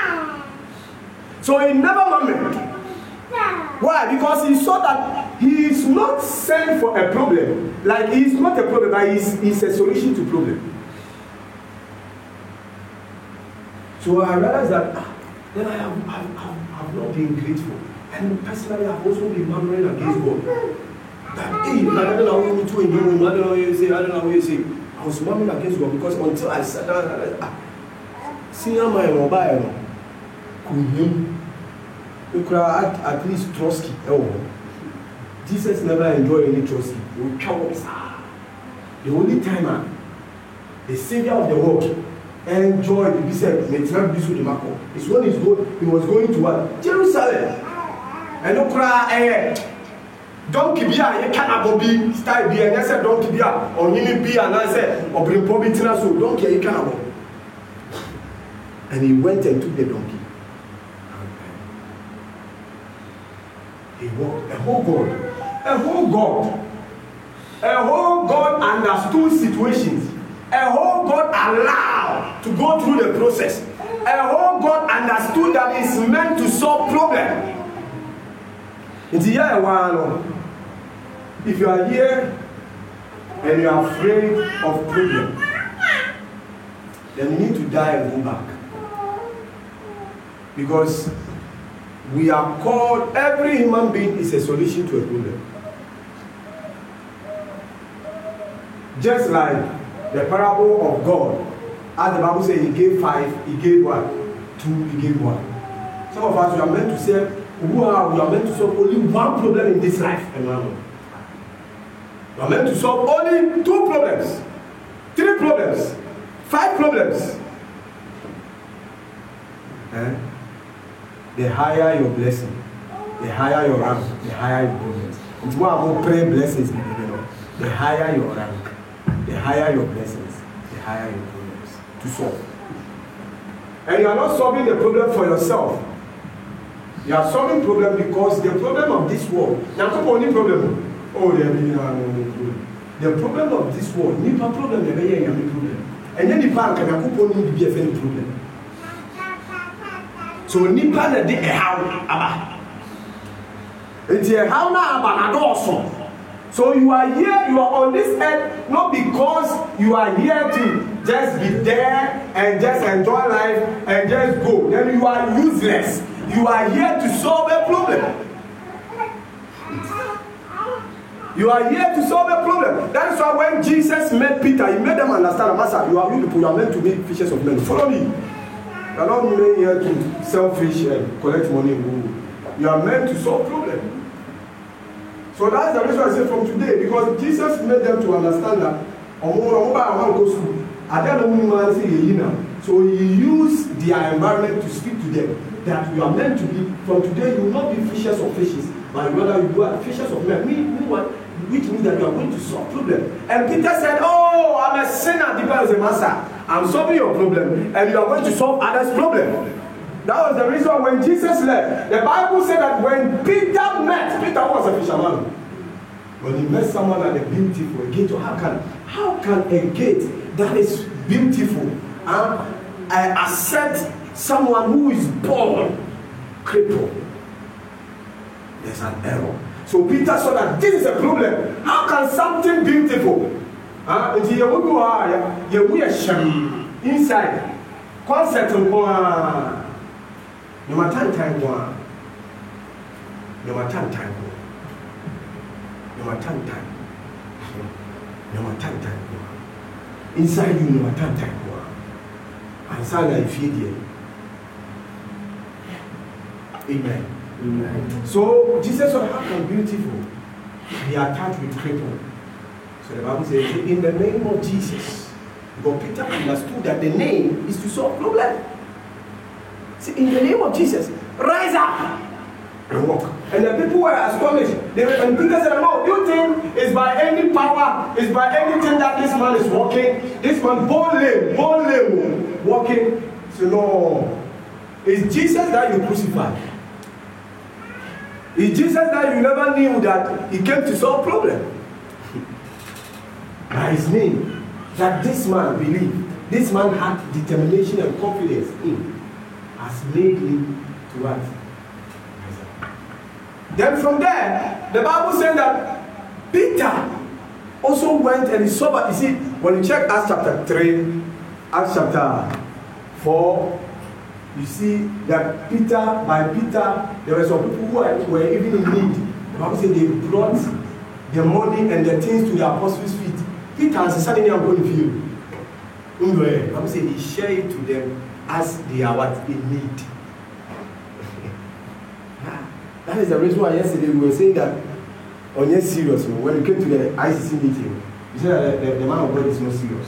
So he never murmured. Why? Because he saw that he is not sent for a problem. Like he is not a problem, but he is, he is a solution to problem. So I realized that ah, then I have, I, have, I have not been grateful. And personally, I have also been murmuring against God. That, hey, I don't know what you do, I don't know what you say, I don't know what you say. I was murmuring against God because until I sat down, I was ah, seeing my mobile, at, at least Trotsky. Oh, Jesus never enjoyed any Trotsky. The only time uh, the Savior of the world enjoyed, he said, is when he's going, he was going to what? Jerusalem. And no cry, eh, don't keep here, you can't be style be, and I said, don't keep here, or you be, and I said, or bring Bobby Tina, so don't care, you can't. And he went and took the donkey. He walked, a whole God, a whole God, a whole God understood situations, a whole God allowed to go through the process, a whole God understood that it's meant to solve problems. It's here one. If you are here and you are afraid of problem, then you need to die and go back. Because we are called, every human being is a solution to a problem. Just like the parable of God, as the Bible says, he gave five, he gave one, two, he gave one. Some of us, we are meant to say, who are we are meant to solve only one problem in this life. And one. We are meant to solve only two problems, three problems, five problems. And the higher your blessing, the higher your rank, the higher your problems. It's more about prayer blessings, you know. The higher your rank, the higher your blessings, the higher your problems to solve. And you are not solving the problem for yourself. You are solving problem because the problem of this world. Now, come on, problem. Oh, there be no problem. The problem of this world, nipa problem, there be any problem. And then the bank can come on, be a any problem. So nipa na de how aba. It's a how na aba na also. So you are here, you are on this earth not because you are here to just be there and just enjoy life and just go. Then you are useless. You are here to solve a problem. You are here to solve a problem. That is why when Jesus met Peter, he made them understand, Master, you are you people, you are meant to be fishers of men. Follow me. You are not meant here to sell fish and collect money. You are meant to solve problems. So that's the reason I say from today, because Jesus made them to understand that so he used their environment to speak to them. That you are meant to be, from today you will not be fishers of fishes, but rather you are fishers of men. Which means that you are going to solve problems. And Peter said, oh, I'm a sinner, deeper as a master. I'm solving your problem, and you are going to solve others' problem. That was the reason when Jesus left. The Bible said that when Peter met, Peter was a fisherman. When he met someone at a beautiful gate, how can, how can a gate that is beautiful uh, uh, accept someone who is born crippled? There's an error. So Peter saw that this is a problem. How can something beautiful uh, inside concept of no matter time one, no matter time one, no matter time, no matter time one, inside you no matter time one, inside I feel there. Amen. Amen. So Jesus said, how can beautiful be attached with cripple? So the Bible says, in the name of Jesus. But Peter understood that the name is to solve problem. See, in the name of Jesus, rise up and walk. And the people were astonished. They were, and Peter said, no, you think it's by any power, it's by anything that this man is walking, this man born lame, born lame, walking. So no. It's Jesus that you crucified. It's Jesus that you never knew that he came to solve problem. By his name, that this man believed, this man had determination and confidence in, has made him to what? Then from there, the Bible said that Peter also went and he saw, but you see, when you check Acts chapter three, Acts chapter four, you see that Peter, by Peter, there were some people who were, were even in need. The Bible said they brought the money and the things to the apostles' feet. Peter said, suddenly I'm going to you. The Bible said he shared it to them as they are what in need. That is the reason why yesterday we were saying that on your serious, when we came to the I C C meeting, we said that the, the, the man of God is not serious.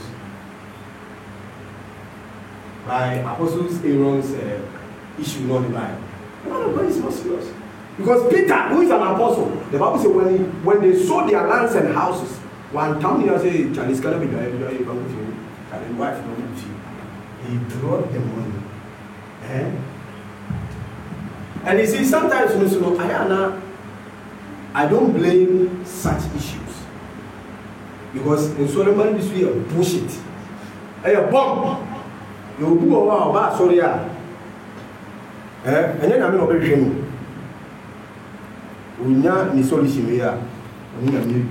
By Apostles Aaron's uh, issue, not the Bible. The man of God is not serious. Because Peter, who is an apostle, the Bible says when, he, when they sold their lands and houses, one time he said, Charles, can I be there? You can with you. Can I wife not with you? He brought the money. Eh? And you see, sometimes, you know, I, I don't blame such issues. Because in Solomon, this way of bullshit. Hey, a bomb. You do a wow, but sorry. Eh? And then I'm not very sure. We know the solution here. We need to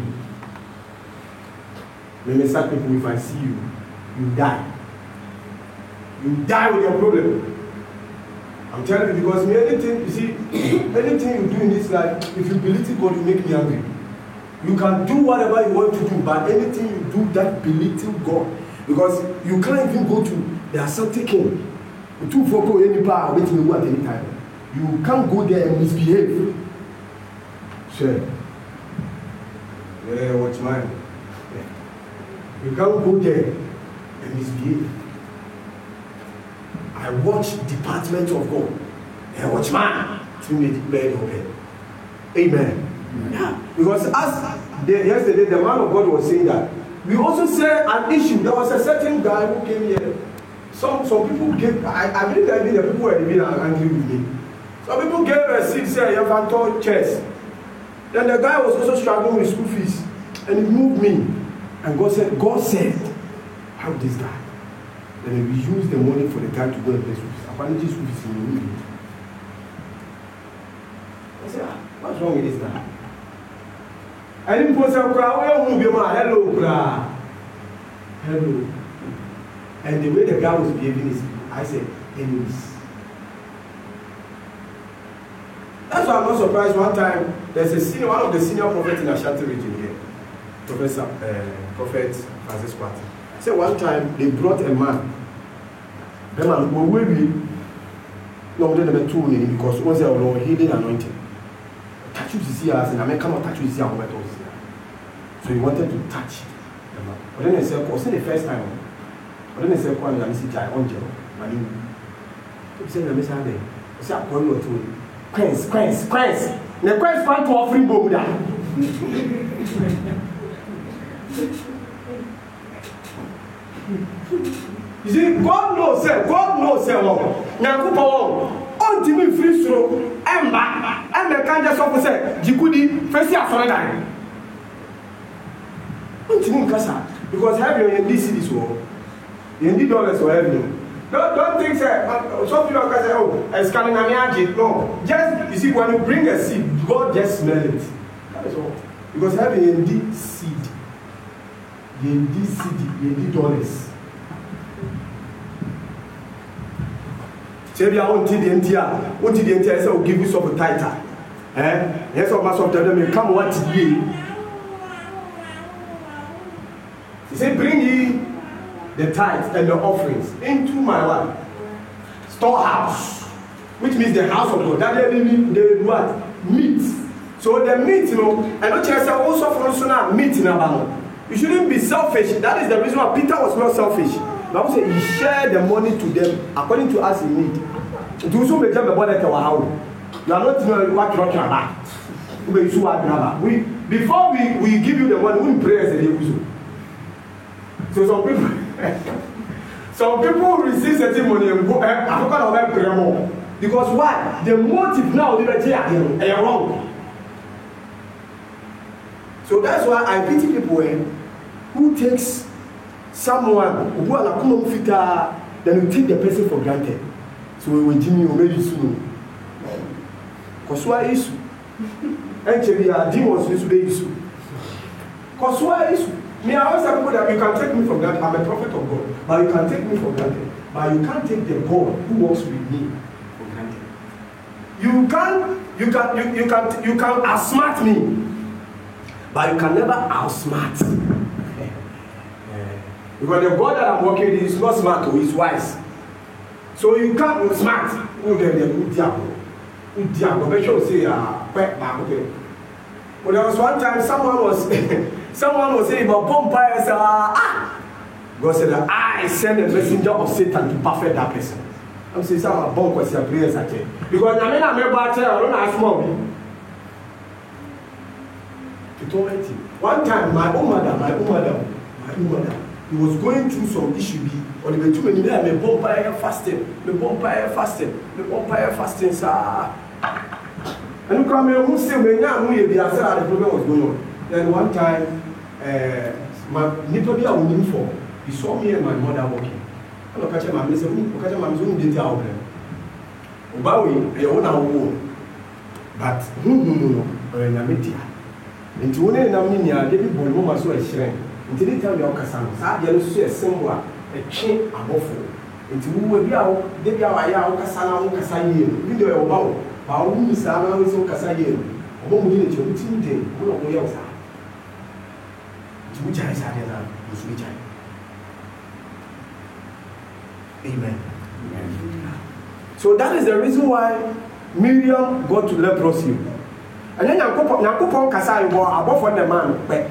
Let me start people if I see you, you die. You die with your problem. I'm telling you, because me, anything, you see, anything you do in this life, if you belittle God, you make me angry. You can do whatever you want to do, but anything you do that belittle God, because you can't even go to the Asante King. Two focal any power waiting you at any time. You can't go there and misbehave. Sure. Yeah, watch mine. You can't go there and misbehave. I watch Department of God. And watch man to make it bed open. Amen. Yeah. Because as the, yesterday the man of God was saying that, we also said an issue. There was a certain guy who came here. Some some people gave, I, I believe that the people were even angry with me. Some people gave a seat, say, you have to chest. Then the guy was also struggling with school fees. And he moved me. And God said, God said, help this guy. Then we use the money for the guy to go and pay school fees. Apparently school fees in the need. I said, ah, what's wrong with this guy? I didn't put some crowd, hello, crowd. Hello. And the way the guy was behaving is, I said, enemies. That's why I'm not surprised. One time, there's a senior, one of the senior prophets in Ashanti region here, Professor, uh, Prophet Francis Kwati. I said one time, they brought a man. The man, well, we be, no, they never told me because once they were healing anointing. Touch you to see us, and I may come and touch you to see our metals. So he wanted to touch the man. But then they said, was it the first time? But then they said, "Kwame, I see Jai on jail." My name. He said, "I'm saying that." I said, "I'm going to do Queens, Queens, Queens." The Queens fan to offering Bomuda. You see, God knows, sir. God knows, sir. Now, go on. Timmy free throw. Emma, and the kind of officer, say, "Jikudi, first year for that." On Timmy Kasa, because have you in this city's war. You need dollars for everything. Don't, don't think that some people can say, oh, it's coming on the No. Just, you see, when you bring a seed, God just smell it. That is all. Because having a deep seed, you need seed, you need dollars. Say, I want to the entire, what did the entire say, will give you some title. Eh? Yes, of mass of them, you come what to be. He said, bring ye the tithes and the offerings into my what? Storehouse, which means the house of God. That they need the what? Meat. So the meat, you know, and not just also for us now meat in Abano. You shouldn't be selfish. That is the reason why Peter was not selfish. But I say he shared the money to them according to us in need. To also make them about that how you are not knowing what you're talking about. We before we, we give you the money, we pray as a day. So some people Some people receive certain money and go, eh, I'm not going to pray more. Because why? The motive now, they are wrong. So that's why I pity people eh, who takes someone who are like come fitter, then you take the person for granted. So we will Jimmy already soon. Because why is actually our demons is the issue. Because why is me? I always tell people that you can take me for granted. I'm a prophet of God, but you can take me for granted. But you can't take the God who works with me for granted. You can, you can, you, you can, you can outsmart me, but you can never outsmart. Because the God that I'm working with is not smart, or he's wise. So you can't be smart. Oh, then they will diabo. Oh, diabo. Make sure you say, ah, pet, okay. But there was one time someone was, someone was saying about vampires. Ah, God said that I send a messenger of Satan to perfect that person. I'm saying some are born because they are prayers again. Because I mean, I'm about to I don't ask mommy. To torment him. One time, my own mother, my own mother, my own mother. He was going through some issue or the too many days, me vampire fasting, me vampire fasting, me vampire fasting, sir. And you come here, who say me now, who be answer the problem was going on. Then one time, uh, my nobody I would him for, he saw me and my mother walking. I look at him, I said, "Who? Look at him, I'm doing the job." Obawi, you own our own, but no, no, no, no, or in a media. And to one in a minia, David Bolmo so a shrine. Until they tell you Okasano, Sadia is a symbol, a chain above. Until we will be out, they be our Okasana, Okasayi, you know about, our woman is our Okasayi, a woman in a two day, one of the outside. To which I said, is which I. Amen. So that is the reason why Miriam got to leprosy. And then Yakupon Kasai was above for the man.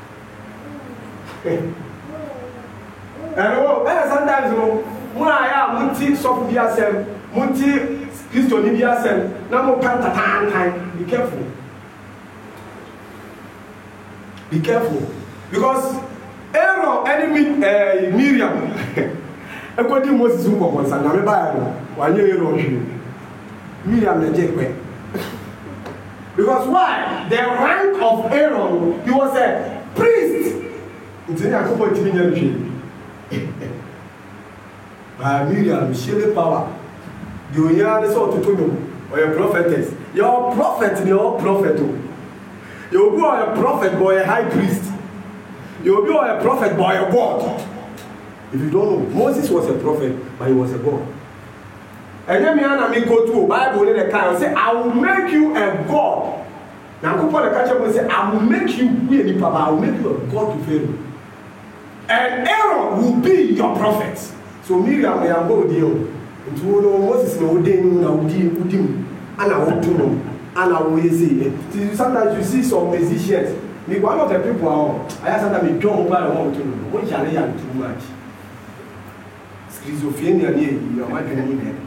And oh, sometimes you know, when I am multi soft biasem, multi Christian biasem, now more can't time. Be careful. Be careful. Because Aaron, enemy uh, Miriam, according to Moses, who was an American, one year old, Miriam the Jake. Because why? The rank of Aaron, he was a priest. It's in a couple of years. By Miriam, Michelle Power. You hear the sort of tune or a prophetess. You're a prophet, you're a prophet. You'll be a prophet by a high priest. You'll be a prophet by a God. If you don't know, Moses was a prophet, but he was a God. And then me and me go to Bible in the car and say, I will make you a God. Now, go for the catcher and say, I will make you really, Papa, I will make you a God to Pharaoh. And Aaron will be your prophet. So Miriam, I am going to and to know Moses, no day, no day, and I will do no, and I will say. Sometimes you see some musicians. Me one of the people are. I ask them, me don't buy one to know. What shall I have too much? Schizophrenia, you are my enemy.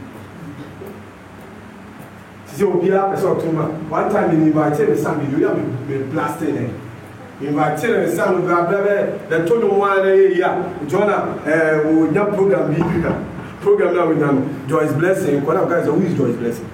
So be a person too much. One time he invited me some video, me blasting it. Invited me some blah blah blah. The told him one yeah, Jonah, eh, we have program be program now with them. Joyce Blessing. One of guys who is Joyce Blessing.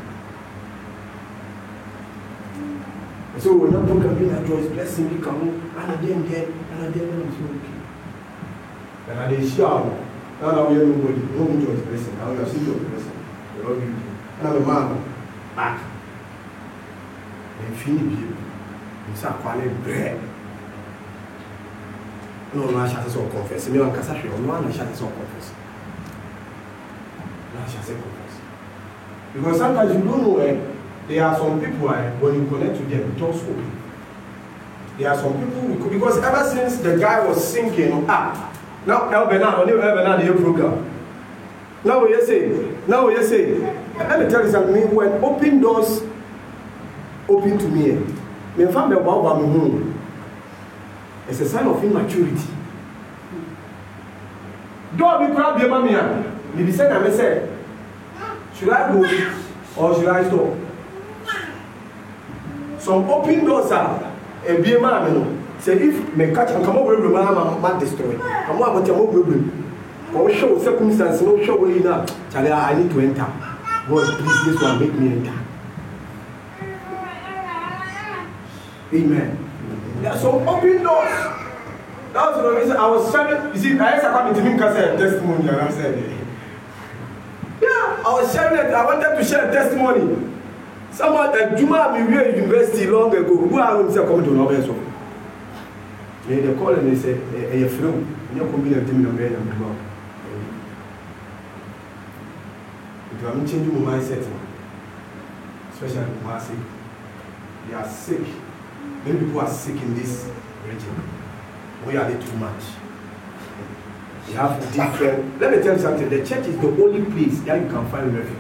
So we have program be that Joyce Blessing we come and then get and then okay. And I dey shout. Now we have nobody, no Joyce Blessing. Now we have seen Joyce Blessing. We love you. And I'm a man. Back. And fini bien. Nous ça quoi les bread. Non, on a chassé son confesse. Mais on a cassé, on a chassé son confesse. On a chassé confesse. Because sometimes you don't know eh, there are some people eh, when you connect to them, just open. There are some people who, because ever since the guy was singing, ah, now El Bernard, on El Bernard, the program. Now what you say? Now what you say? Let me tell you something. When open doors open to me, me find the wow me home. It's a sign of immaturity. Door be crab your mommy. Me be saying, I may say, should I go or should I stop? Some open doors are a be a man. Say if me catch and come over, man, man destroy. Come on, but you move. or show circumstance, no show way now. Charlie, I need to enter. God, please, this one make me enter. Amen. Yeah, so open doors. That was the reason I was sharing. You see, I used to come into me because I had testimony, and I said, yeah, I was sharing it. I wanted to share a testimony. Someone at Juma Miwe University long ago, who are going to come to Norway. They call and they say, "Hey, you flew. You come in and tell me I'm going to go." If I'm changing my mindset, especially when I sick, they are sick. Many people are sick in this region. We are too much. We have different. Let me tell you something. The church is the only place that you can find refuge.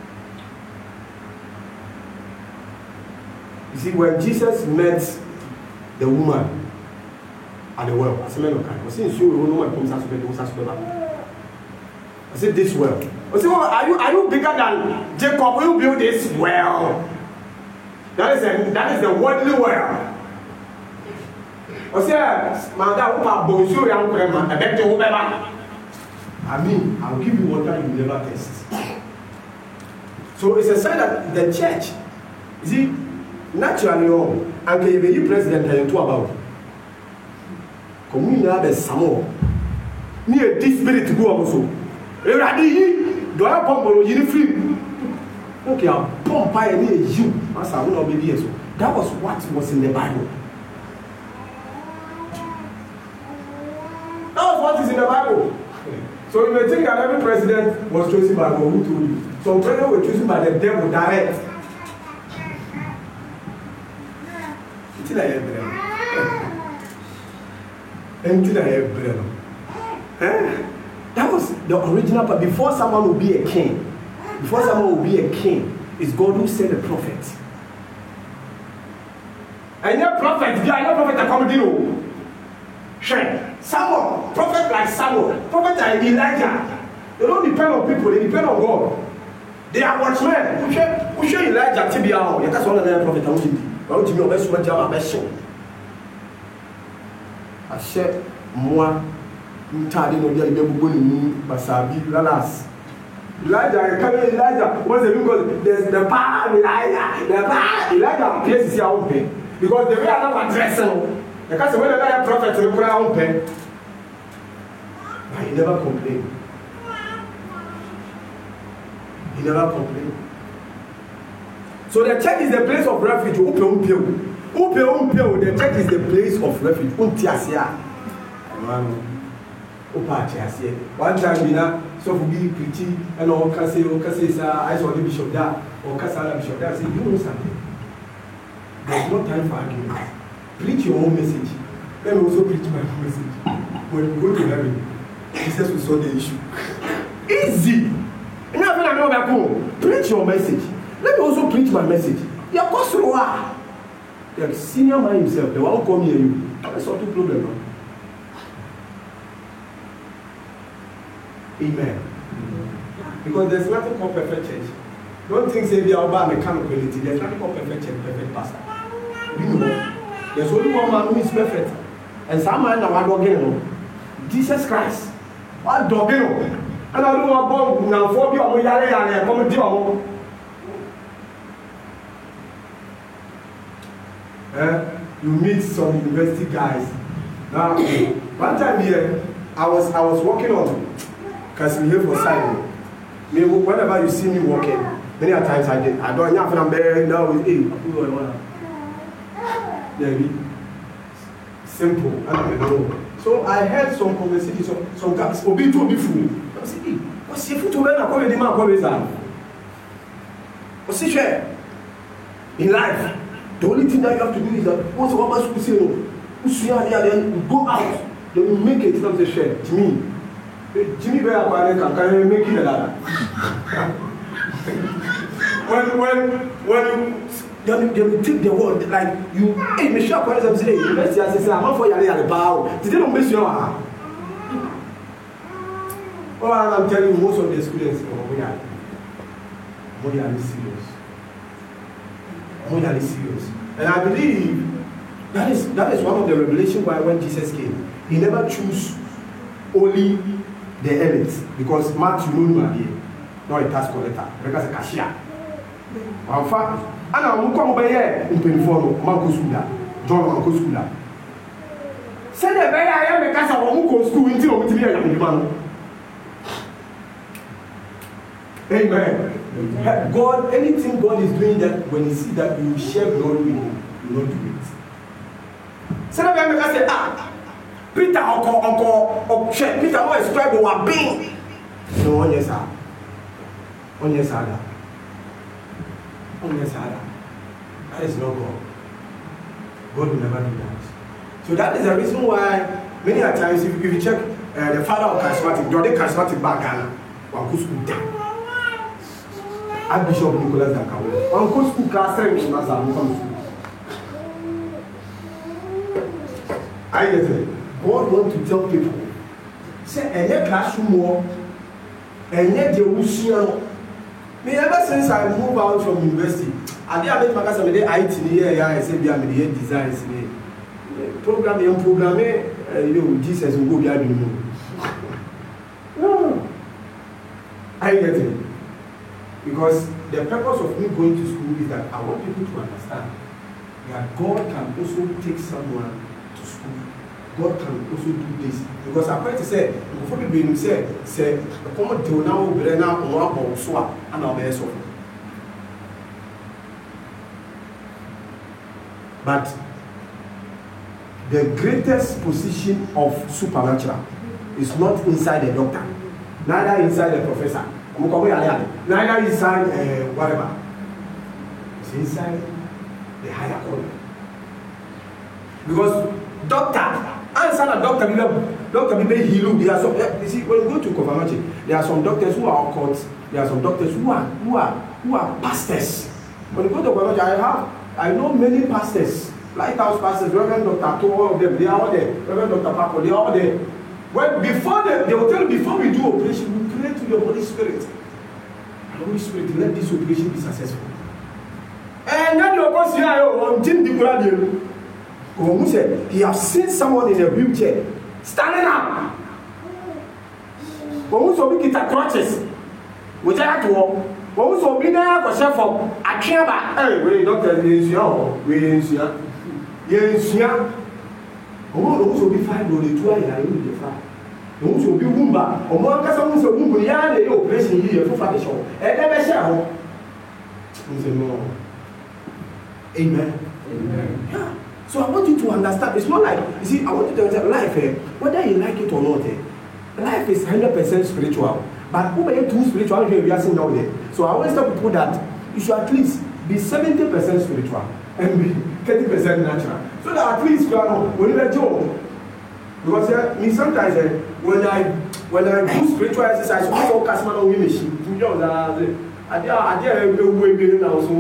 You see, when Jesus met the woman at the well, I said, "I said, you no one comes as well." I said, "This well." I said, well, "Are you are you bigger than Jacob? Will you build this well? That is a that is the worldly well." I said, "Madam, bonjour, young grandma. I beg you, I mean, I'll give you water you never taste." So it's a sign that the church, you see, naturally, oh, and can you president and two about? Come here, there's some more. Near this spirit to go also. Everybody, do I pump or you free? Okay, I'll pump by near you. As I will not be here. So that was what was in the Bible. That was what is in the Bible. So you may think that every president was chosen by God. Who told you? Some presidents were chosen by the devil direct. Until I have them. Until I have them. Eh? That was the original part. Before someone will be a king, before someone will be a king, it's God who sent a prophet. And your prophet, you are not prophet, a comedy. Sure. Samuel, prophet like Samuel, prophet like Elijah. They don't depend on people, they depend on God. They are watchmen. We share, we share Elijah to be our. That's one of the prophet. I want to be. I want to be your best one. My best show. I share more. Ntadi no dia ibe bubu ni basabi lalas. Elijah, coming Elijah. What's the because there's the power of Elijah. The power Elijah places here on pay because the way I am addressing. Because when I am prophet, you put on pay. But he never complained. He never complained. So the church is the place of refuge. Upe umpio. Upe umpio. The church is the place of refuge. Untiasia. One time, you know, so for be preaching and all can say, or can say, I saw the bishop there, or Casala bishop there. Say, you know something. There's no time for argument. Preach your own message. Let me also preach my own message. When we go to heaven, Jesus will solve the issue. Easy. Now, when I know back home, preach your message. Let me also preach my message. Your pastor, the senior man himself, the one who come near you. That's not the problem. No? Amen. Mm-hmm. Because there's nothing called perfect church. Don't think say they are about mechanical quality. There's nothing called perfect church, perfect pastor. You know, there's only one man who is perfect. And some man are dogging. Jesus Christ. What dogging? And I don't want to now for you or yare yare come to you. Eh? You meet some university guys. Now, one time here, I was I was walking on. Because we here for side. Me, whenever you see me walking, many times I did. I don't have to be now with hey, yeah, simple. I don't know. So I heard some conversations, some, some guys, Obi to be fool. I said, hey, what's your foot to learn? I call the man, call his arm. What's the share? In life, the only thing that you have to do is that what's the one person say, no, you go out, then you make it, not the share. To me. Jimmy Bear can can make it a when when when you they will take the word like you hey Michelle calls them say university as say I'm for yare yare bow did they don't miss your ah oh I'm telling you most of the students oh yeah oh yeah serious oh yeah serious and I believe that is that is one of the revelation why when Jesus came he never chose only the elites because Matthew no no idea. No a tax collector, because a cashier. In fact, and I will come by here in twenty-four Marco Sula, John Marco Sula. Say the way I am because I won't go school until we meet in the man. Amen. Amen. God, anything God is doing that when you see that you share glory with him, you will not do it. Say the way I say, ah, Peter, uncle, uncle, uncle, Peter, who is scribe who are being. No one yes, sir. One yes, sir. One yes, sir. That is not God. God will never do that. So that is the reason why many a times if, if you check uh, the father of charismatic, the other charismatic back Ghana, one could school down. Archbishop Nicholas Dakawe. One could school class three in Mazam come school. I get it. God wants to tell people, say, and your classroom war, and yet the Russian. Me ever since I moved out from university, I did make my day I T here, I say, be a media design. Program and program, you know, Jesus will go behind you. No. I get it. Because the purpose of me going to school is that I want people to understand that God can also take someone to school. God can also do this. Because I'm going to say, before we begin, say, say, the common deal now, but now, on one swap, and I'll be a soft. But the greatest position of supernatural is not inside the doctor, neither inside the professor, neither inside uh, whatever. It's inside the higher calling. Because doctor, answer a doctor, doctor be healed. There are some. You see, when you go to confirmation, there are some doctors who are occult. There are some doctors who are who are who are pastors. When you go to confirmation, I have I know many pastors. Lighthouse pastors, Reverend Doctor To, all of them, they are all there. Reverend Doctor Paco, they are all there. When before the, they will tell you, before we do operation, we pray to the Holy Spirit. The Holy Spirit, let this operation be successful. And then you go see how on Jim Dikuradio, who said he has seen someone in a wheelchair standing up. Who so we get crutches, which I had to walk. Who so be there for chef for a chamber. Hey, we doctor is here, we is here. Yes, yeah. Oh, those will be five or the two. I will be five. Those will be Wumba. Or more than someone so Wumba, yeah, they operation here for the show. And then I shall. Amen. Amen. Yeah. So I want you to understand. It's not like, you see, I want you to understand life, eh, whether you like it or not, eh, life is one hundred percent spiritual. But who are you too spiritual here? We are seeing now there. So I always tell people that you should at least be seventy percent spiritual and be thirty percent natural. So that at least you are when you let go. Because uh, me sometimes uh, when I when I do spiritual exercise, I focus on women. You know that I did I did a way better now. So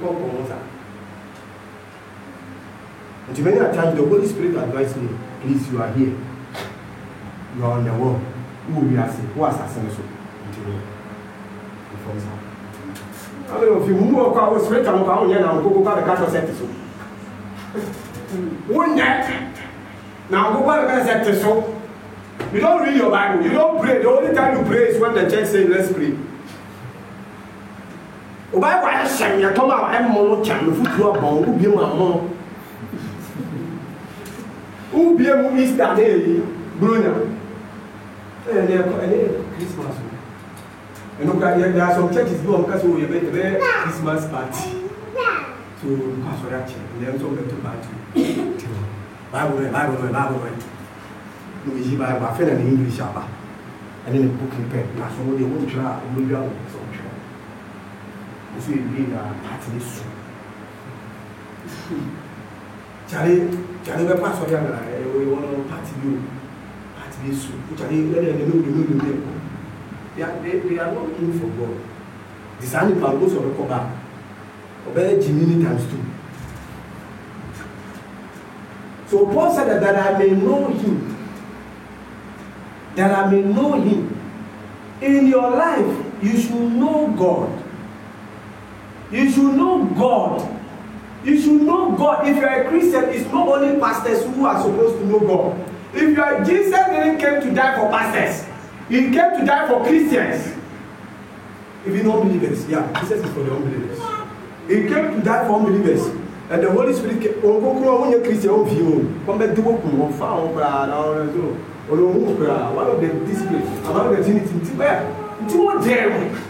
and many times the Holy Spirit advises me, please, you are here. You are on the wall. Who will be asking? Who has asked me so? I don't know if you move over our spirit, I'm going to go to the castle set so. One day, now go back and set so. You don't read your Bible, you don't pray. The only time you pray is when the church says, let's pray. The Bible says, you come out and mono chan, the foot you are born, who be my mom. Who be a movie star day, Bruno. And they are Christmas. And look at there are some churches who are going to have a Christmas party. To pass for that church. And they are talking to party. Bible, Bible, Bible. No, you Bible, I feel in English, and then the book in pen. That's what they won't try. We will have some try. You see, we need a party soon. Charlie, Charlie, we pass for that. We want to party you. Party soon. Charlie, let them know the new people. They are, they, they are not looking for God. The sign of goes on the cover. Obey Jimmy times two. So Paul said that, that I may know him. That I may know him. In your life, you should know God. You should know God. You should know God. If you are a Christian, it's not only pastors who are supposed to know God. If you are, Jesus didn't come to die for pastors. He came to die for Christians. Even unbelievers. Yeah, Jesus is for the unbelievers. He came to die for unbelievers. And the Holy Spirit came. When you're Christian, come back to work. One of the disciplines, one of the things,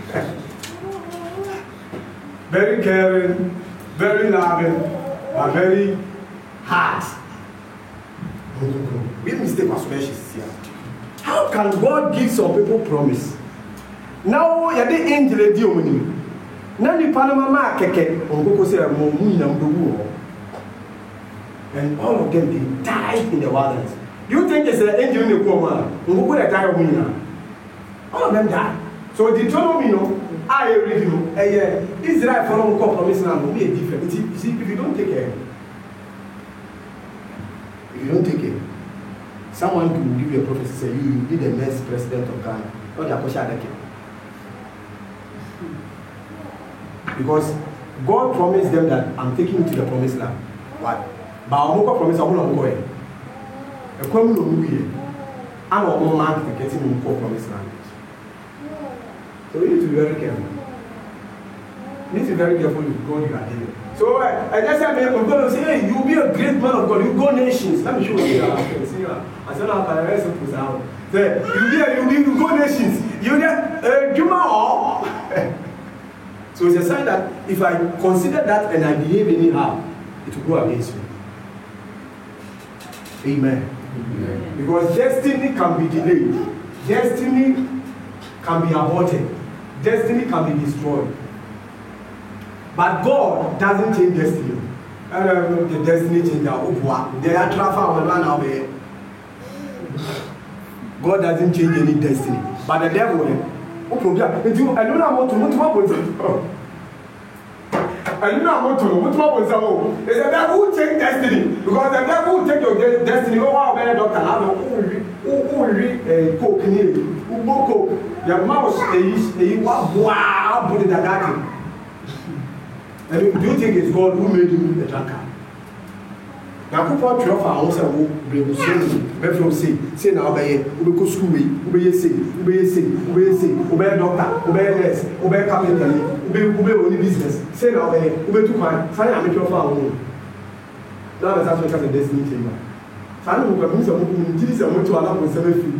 very caring, very loving, but very hard. Big mistake was mentioned here. How can God give some people promise? Now you're the angel of the omni. Now you Panama keke on go say and all of them they died in the wilderness. Do you think it's an angel in the coma? Who die of me? All of them died. So Deuteronomy, you know, I read you, eh, Israel follow compromise now will be different. You see, if you don't take care, if you don't take care, someone will give you a prophecy say you will be the next president of Ghana. Not the Akosha Adeke. Because God promised them that I'm taking you to the promised land. What? But I'm not promise I'm not going. A common movie. I'm not going to get him to promised land. So you need to be very careful. You need to be very careful with God you are dealing. So uh, I just said, I'm going to say, hey, you'll be a great man of God. You go nations. Let me show you. I said, I'm going to put out. You'll be, you'll be, you go nations. You get uh, Juma or. So it's a sign that if I consider that and I behave anyhow, it will go against me. Amen. Amen. Because destiny can be delayed. Destiny can be aborted. Destiny can be destroyed. But God doesn't change destiny. And uh, the destiny change our They are traveling now. God doesn't change any destiny. But the devil, I don't know how to move. I don't know how to move. It's the devil who change destiny. Because the devil will take your destiny. Oh, wow, better doctor. Who will read a coke? Who will coke? Your mouse is a wow, put it at that. And do you think it's God who made you a drunkard? Now, people try to answer who bring say, from say, say now, obey, obey go school, obey say, obey say, obey say, obey doctor, obey nurse, obey carpenter, obey obey only business. Say now, obey, obey to find, find a mature farm. Now, that's what kind of destiny chamber. Find who can some Jesus and went to allow for seven feet.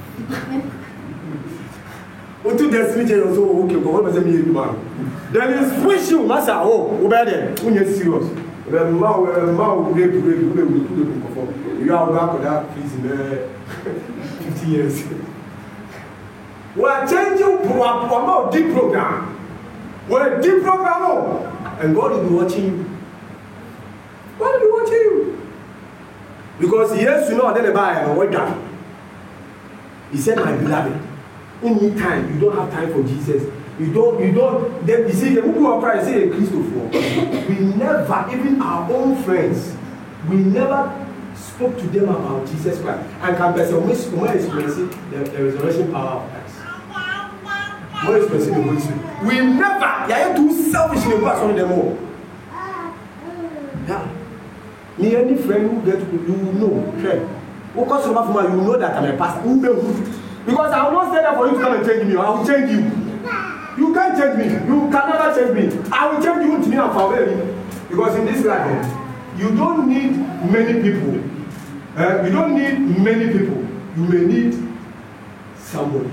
What two destiny chamber so okay, but what was a million man? Then is wish you, master, oh, obey them, when you're serious. The man will break, break, break, break, break, before. You are back on that please in fifty years. We are changing promote deep program. We are deep program, and God will be watching you. God will be watching you. Because yes, you know, then the buyer and what done. He said, my beloved, any time you don't have time for Jesus. You don't, you don't, they, you see, the people of Christ say Christopher. We never, even our own friends, we never spoke to them about Jesus Christ. And can person more experiencing the, the resurrection power of Christ. More experiencing the Holy Spirit. We never, you are too selfish in the world, some of them all. Yeah. Me, any friend who get to you know, friend. Who comes from you know that I'm a pastor. Because I will not stay there for you to come and change me. I will change you. You can't change me. You can never change me. I will change you to me and for you. Because in this life, you don't need many people. Uh, you don't need many people. You may need somebody.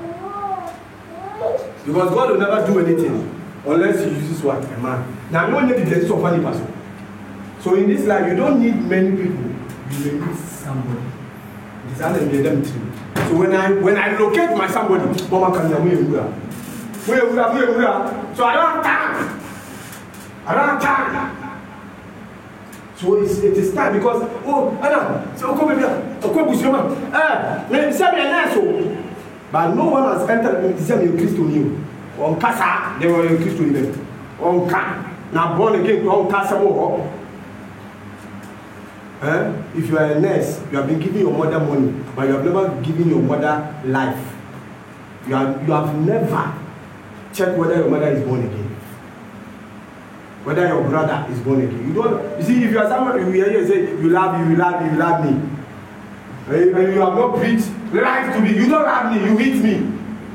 Because God will never do anything unless He uses what? A man. Now, you don't need the blessing of any person. So in this life, you don't need many people. You may need somebody. This is how they made them too. So when I when I locate my somebody, Mama can hear me. So I don't have time. I don't have time. So it's, it is time because, oh, Anna, so come here. Okay, Bushima. Eh, let me say me an asshole. But no one has entered the same Christian new. On Casa, they were in Christian name. On Ka, now born again, on Casa. Eh? If you are a nurse, you have been giving your mother money, but you have never given your mother life. You have, you have never checked whether your mother is born again. Whether your brother is born again. You don't. You see, if you are someone you hear you say you love you, you love you, you love me. And you have not breathed life to me. You don't have me, you hit me.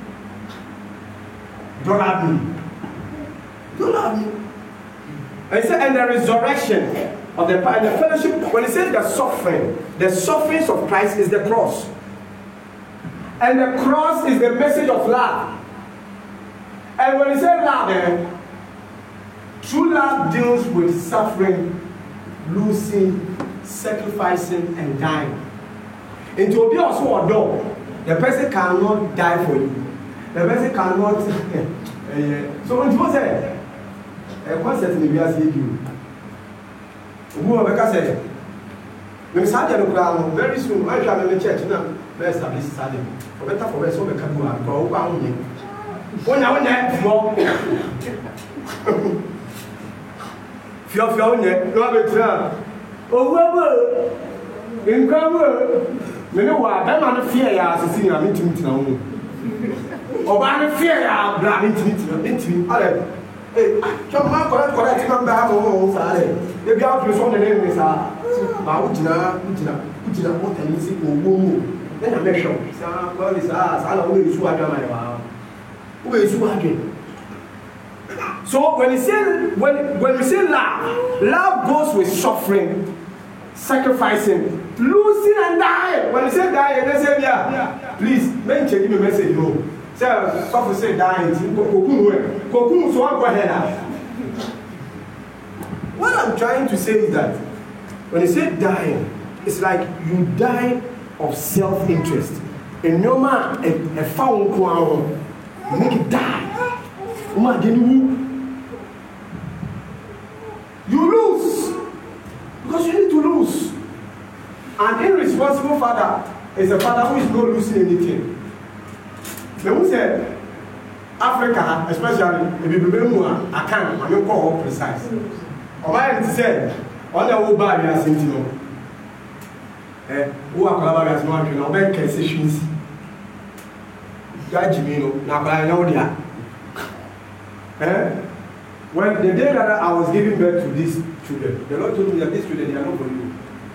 You don't have me. You don't have me. And he said, and the resurrection of the, and the fellowship, when he says the suffering, the sufferings of Christ is the cross. And the cross is the message of love. And when he said love, eh, true love deals with suffering, losing, sacrificing, and dying. And to be also a dog, the person cannot die for you. The person cannot. uh, so when you say, a concert in the V S A Q, who are say, we started the ground very soon. I shall be in the church now. Let's establish Saturday. For better for better, so we can do it. Go on. When I went more. Fio fio nye, no be tra. O wo bo. Nka bo. Me ne wa ba ma no fear ya asisi na me timi tina ho. Oba ne fear ya bra me timi tina, me timi. Ale. Eh, chama ma correct correct man ba mo mo sa ale. E bi a so ne ne sa. Ba wo tina, wo tina, wo tina mo tani si ko wo mo. E na me show. Sa ko li sa, sa la wo yi su adwa ma wa. Wo yi su adwa. So when you say when when we say love, love goes with suffering, sacrificing, losing and dying. When you say dying, they say yeah, yeah. Please, men check me message no. Say suffer say dying. Kokun kokun so go ahead. What I'm trying to say is that when you say dying, it's like you die of self-interest. And no man a found one make it die. Uma didn't you lose because you need to lose. An irresponsible father is a father who is not losing anything. They will say Africa, especially if you remember, I can't, I don't call her precise. Or my said, on the old barrier, I think you know. Eh, who are collaborators, no one can obey cases. Judge me, now I know that. Eh? When the day that I was giving birth to these children, the Lord told me that these children, they are not for you.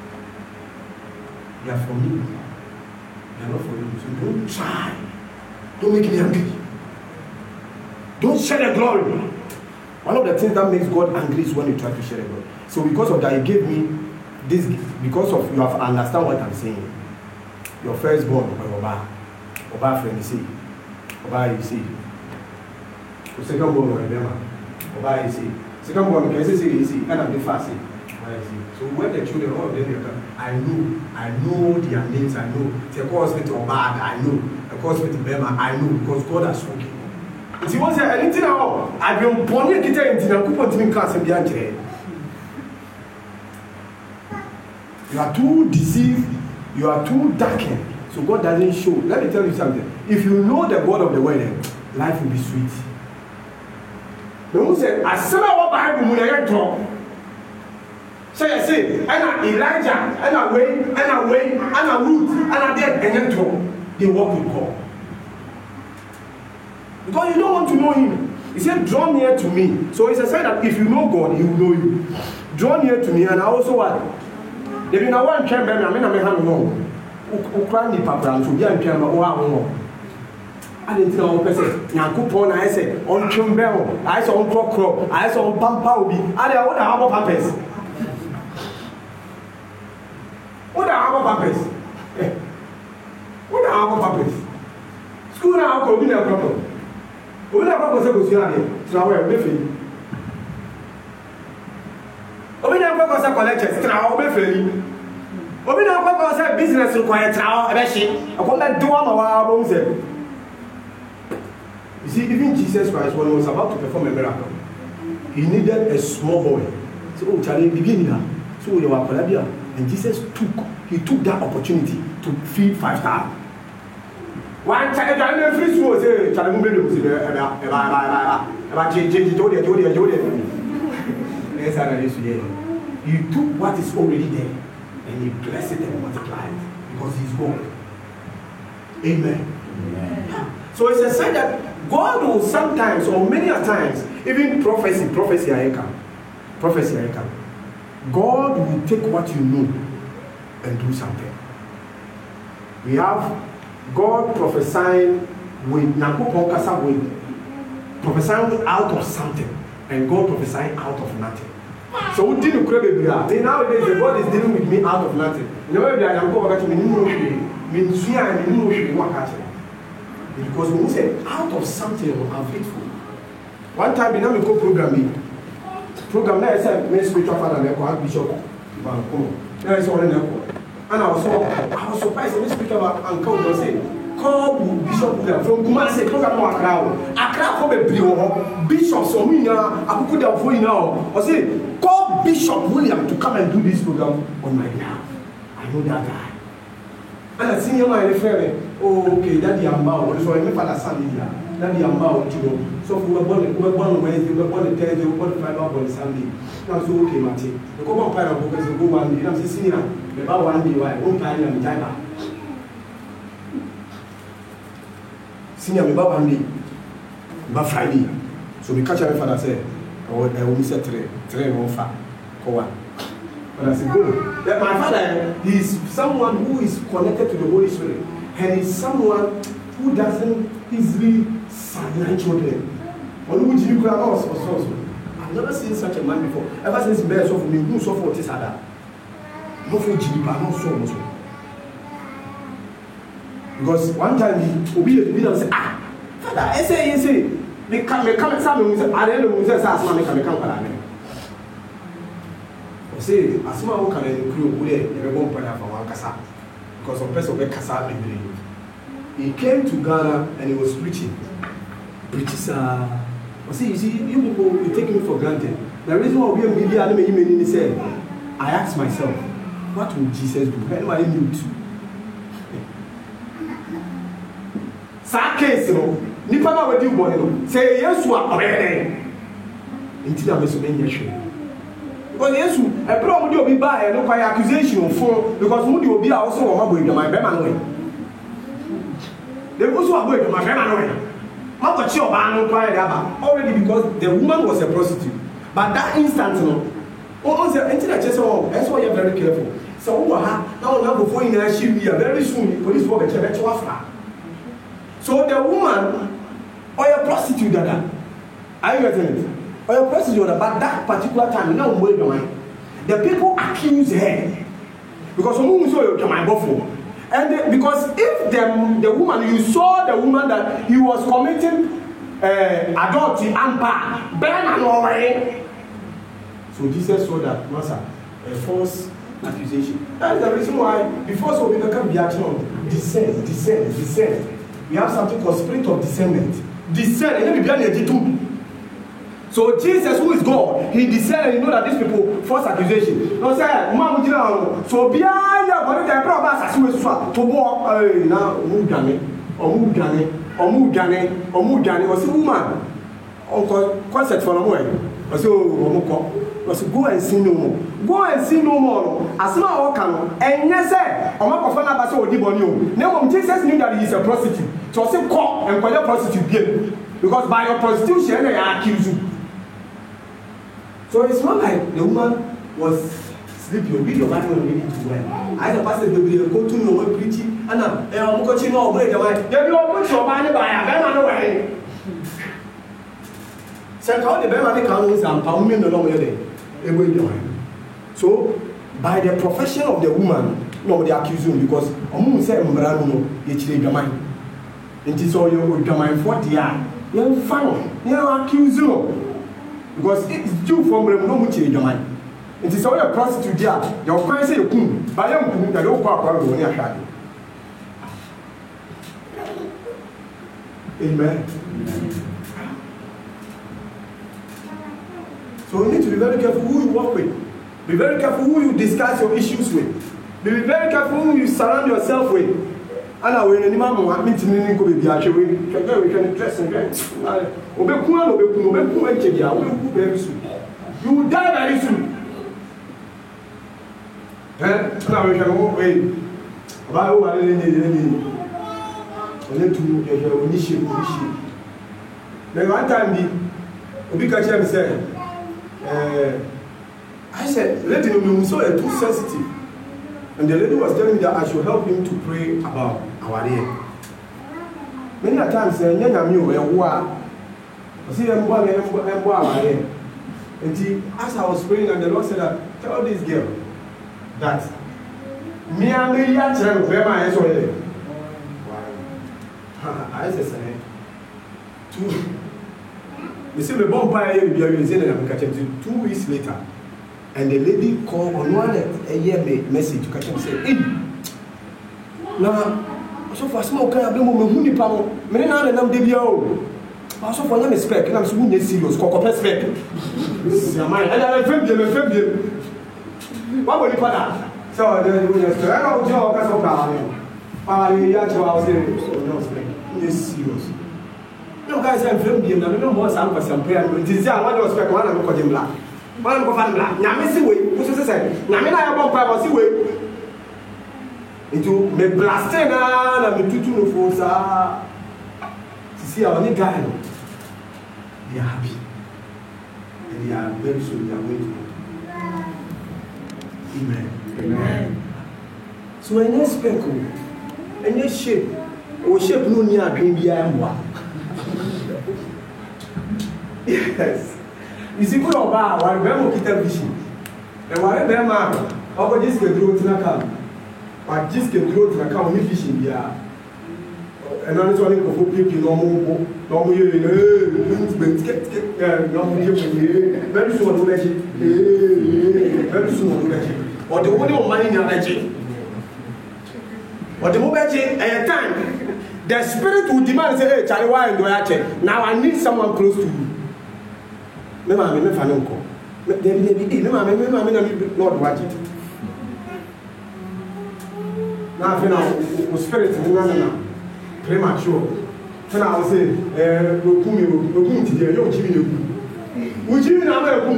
They are for me. They are not for you. So don't try. Don't make me angry. Don't share the glory. One of the things that makes God angry is when you try to share the glory. So because of that, He gave me this, because of you have understand what I'm saying. Your firstborn, Oba, Oba friend, you see. Oba, you see. The second born, remember. Oba, you see. Second born, can you see, you see, and I'm the fasting. So when the children, all of them, I know, I know their names, I know. The cause with Oba, I know. The cause with Bema, I know, because God has spoken. If you want to say anything at all, I've been born in Kita into the coupon to class and beyond. You are too deceived, you are too darkened. So God doesn't show. Let me tell you something. If you know the word of the word, life will be sweet. Don't say, I said what Bible when I talk. So I say, and I Elijah, and I wait, and I wait, and I root, and I dead, and then talk. They walk with God. Because you don't want to know Him. He said, draw near to me. So it's a sign that if you know God, He will know you. Draw near to me, and I also what? They be now one chamber, I mean, I may have no. Ukraine, Papa, to be a chamber, or I didn't know one person. Yankupon, I said, on Chumbel, I saw on Crocro, I saw on Pampaubi, I don't have a pampers. What are our pampers? What are our pampers? School now, go in a problem. We never was a good year, so we're living. We never was a collector, now we're living. We never was a business required now, a machine. I want that do one of our bones. You see, even Jesus Christ, when he was about to perform a miracle, he needed a small boy. So, oh, Charlie, begin here. So, you are Columbia. And Jesus took, he took that opportunity to feed five thousand. One time, I don't know if it was a Charlie Mumble was about changing Jody, Jody, Jody. Yes, I know. He took what is already there and he blessed it and multiplied it because he's God. Amen. Amen. So it's a sign that God will sometimes, or many a times, even prophecy, prophecy, I can, prophecy, I can. God will take what you know and do something. We have God prophesying with Nakupon Kasa with prophesying out of something, and God prophesying out of nothing. So we didn't crave it. Nowadays the God is dealing with me out of nothing. You know, I am going to me because when we say out of something, I'm faithful. One time, in a program, program there I said, "May spiritual father and bishop." There is one in and I was so I was surprised when spiritual uncle was saying, "Call Bishop from Kumasi, program more crowd. Accra for the Bishop, so we now I could have for you now. I say, call Bishop William to come and do this program on my behalf. I know that guy." And I see him my friend. Oh, okay, daddy I'm bound. So I make father son here. Daddy I'm bound, you know. So we were born, we were born on Wednesday, we were born on Thursday, we were born on Friday, on Sunday. Now so okay, Matty. The come on, Pyro, because we go one day. I'm saying, senior, about one day, why? One time I'm tired. Senior, about one day, about Friday. So we catch our father say, oh, I will miss a three, three one far, go on. But I said, good. That my father, he is someone who is connected to the Holy Spirit, and he's someone who doesn't easily silence children. I've never seen such a man before. Ever since bears of me, who so for this other. No for Jinipa, no so much. Because one time he obeyed and said, ah, father, I say, I say, they come, they come, some of them, I don't know who says, ask me, come, come, come. Say, as soon as I can include who they won't pay for one casa because of person of casa. He came to Ghana and he was preaching. Preaching, sir. See, you see, you people, you take me for granted. The reason why we are media, I mean, said, I asked myself, what would Jesus do? Anybody knew too? Sa case, you know, nipa na wedi boy no. Say yes, you are already. Until I'm so many years. Because yes, a problem with you by no by accusation for because Moody will be also on my boy, my beman. They also are going to my beman. Not what your man already because the woman was a prostitute. But that instant, no, oh, until I just oh, that's why you're very careful. So, now now before you she be very soon, police will get a after. So the woman or a prostitute that are you getting it? Or a prostitute but that particular time, now wait your mind. The people accuse her because someone saw your mind before. And they, because if the, the woman, you saw the woman that he was committing uh, adultery and bad, burn and away. So Jesus saw that, Master, a false accusation. That is the reason why before so we can be action, descend, descend, descend. We have something called spirit of discernment. Descend, and then we begin to do. So Jesus, who is God, he descended and you know that these people false accusation. No say, Mama, so behind your body, the problem is to swap to walk. Hey, now move Gane, or move Gane, or move Gane, or move Gane, or see woman. Uncle, concept for a moment. Or so, or so go and see no more. Go and see no more. As soon as I can, and yes, sir, or my confirm about so deep on you. Now, Jesus knew that he is a prostitute. So I say, call and call your prostitute because by your prostitution, they accuse you. So it's not like the woman was sleeping. Read your Bible and read it well. I the pastor will be go to know what preaching. And now, they are coaching all break away. They will put your money by a bear away. So how the bear money comes and pound me no longer day. So by the profession of the woman, no, they accuse you because a woman said, Mbrano, you change your mind. It is all your mind for the year. You're fine. You're accused you. Because it's due from the no much in your mind. It is all a prostitute there. Your friend say you come, but you don't go up when you are Amen. So you need to be very careful who you work with. Be very careful who you discuss your issues with. Be very careful who you surround yourself with. And I will never want me to mean to be actually we can dress and dress. Very soon. You will die very soon. Eh? Now we can go away. About who are any any and to initiate initiate. Then one time the Obi Kachem said, uh, I said, let him know so too sensitive. And the lady was telling me that I should help him to pray about our day. Many a times, I see them and as I was praying, and the Lord said that, tell this girl that me and me yet where my eyes were. I said, two. You see, the bomb fire will be in two weeks later. And the lady called on one a year message to catch him say, hey, now, so for smoke, I blame my honey power. Many now and I'm the bio. Also for them, spec, and I'm so serious, cock up spec. And I filmed him and filmed him. What will you put that? So, the job has no power. I was serious. Serious. You guys have filmed him, and no more sound for some prayer. It is there, one was spec, one of them black. One go fan black. Nyame si we. Who say say? Nyame na ya bomb pa si we. Into me blaster na na me tutu no fo sa. See our new guy. They are happy. And they are very soon they are going to. Amen. Amen. So when you speak, and you shape, or shape no near green behind one. Yes. You see, good or bad, while we have a vision. And while we have a just get through to the car, but just get through to the car, we fishing here. And I'm just wanting to put people normal, normal, very soon, very soon, or the only money in your energy. Or the mobile at a time, the spirit will demand, say, hey, Charlie, why do I check? Now I need someone close to you. Me ma me me fa no nko me de de bi me ma me me ma me na me Lord watch it na fe na o spirit ni na na premature fe na o say eh okum mi okum ti je yo chi mi na ku wo chi mi na ma okum.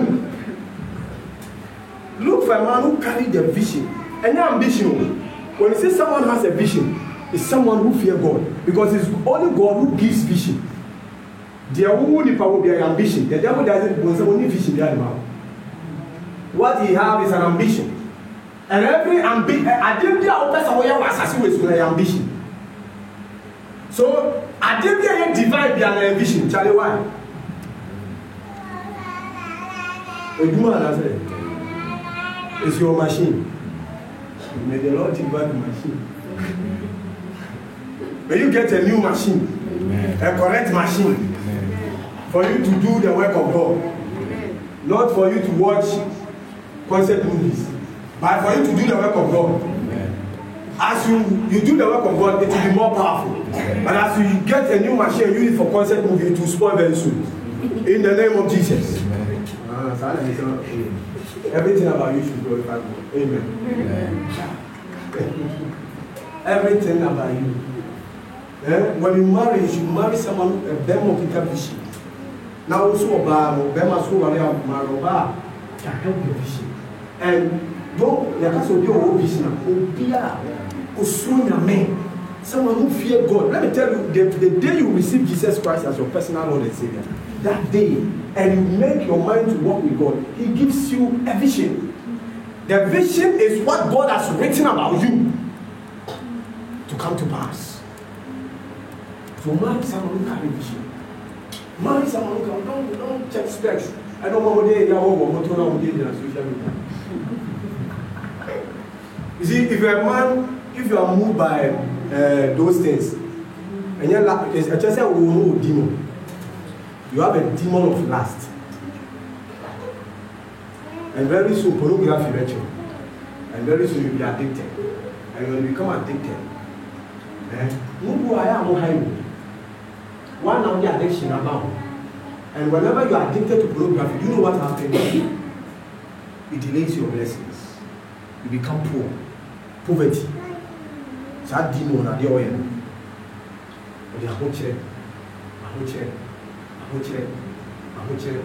Look for a man who carry the vision and ambition. When you say someone has a vision, it's someone who fears God, because it's only God who gives vision. The only power will be an ambition. The devil doesn't want only vision behind him. What he has is an ambition. And every ambition, I didn't know person where was associated with an ambition. So I didn't get divide behind an ambition. Charlie, why? A woman has it. It's your machine. May the Lord divide the machine. May you get a new machine, a correct machine. For you to do the work of God, not for you to watch concept movies, but for you to do the work of God. As you, you do the work of God, it will be more powerful. But as you get a new machine and use it for concept movie, it will spoil very soon. In the name of Jesus. Everything about you should glorify God. Amen. Everything about you. Eh? When you marry, you should marry someone who has a vision. Now also about Bema so Maroba can help your vision. And though you can so your vision, Obia, Osunya men, someone who fears God. Let me tell you, the, the day you receive Jesus Christ as your personal Lord and Savior, that day, and you make your mind to walk with God, He gives you a vision. The vision is what God has written about you to come to pass. So marry someone who carries vision. Marry someone who can, don't, don't check specs. I don't know what they are over, what on social media. You see, if you're a man, if you are moved by uh, those things, and you're like, I just say, oh, no, demon. You have a demon of lust. And very soon, pornography lecture. And very soon, you'll be addicted. And when you become addicted, eh, who I am, one of the addiction about. And whenever you are addicted to pornography, you know what happens? It delays your blessings. You become poor. Poverty. That demon at the oil. But they are whole chair. A whole chair. A whole chair. A whole chair.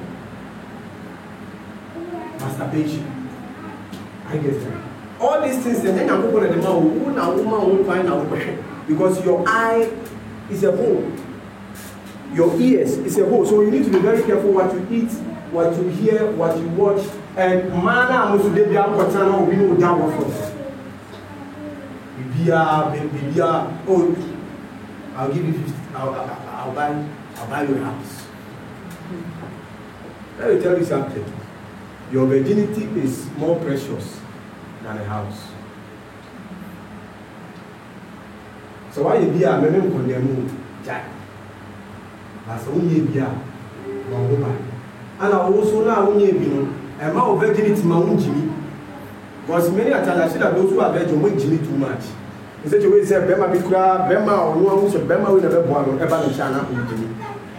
Masturbation. I get it. All these things, and then I'm going to the man who now woman will find out because your eye is a hole. Your ears is a hole. So you need to be very careful what you eat, what you hear, what you watch. And man, I'm also there. I'm going to be able to Bibia, Bibia, oh, I'll give you fifty. I'll, I'll, I'll buy, I'll buy your house. Let me tell you something. Your virginity is more precious than a house. So why you be a man who condemn Jack? As only be a woman. And I also now only be no. And my virginity, my own Jimmy. Because many a time I see that those who are virgin wait Jimmy too much. In such a way, say Bema Bikra, Bema, or no one who said Bema will never born or ever in China with Jimmy.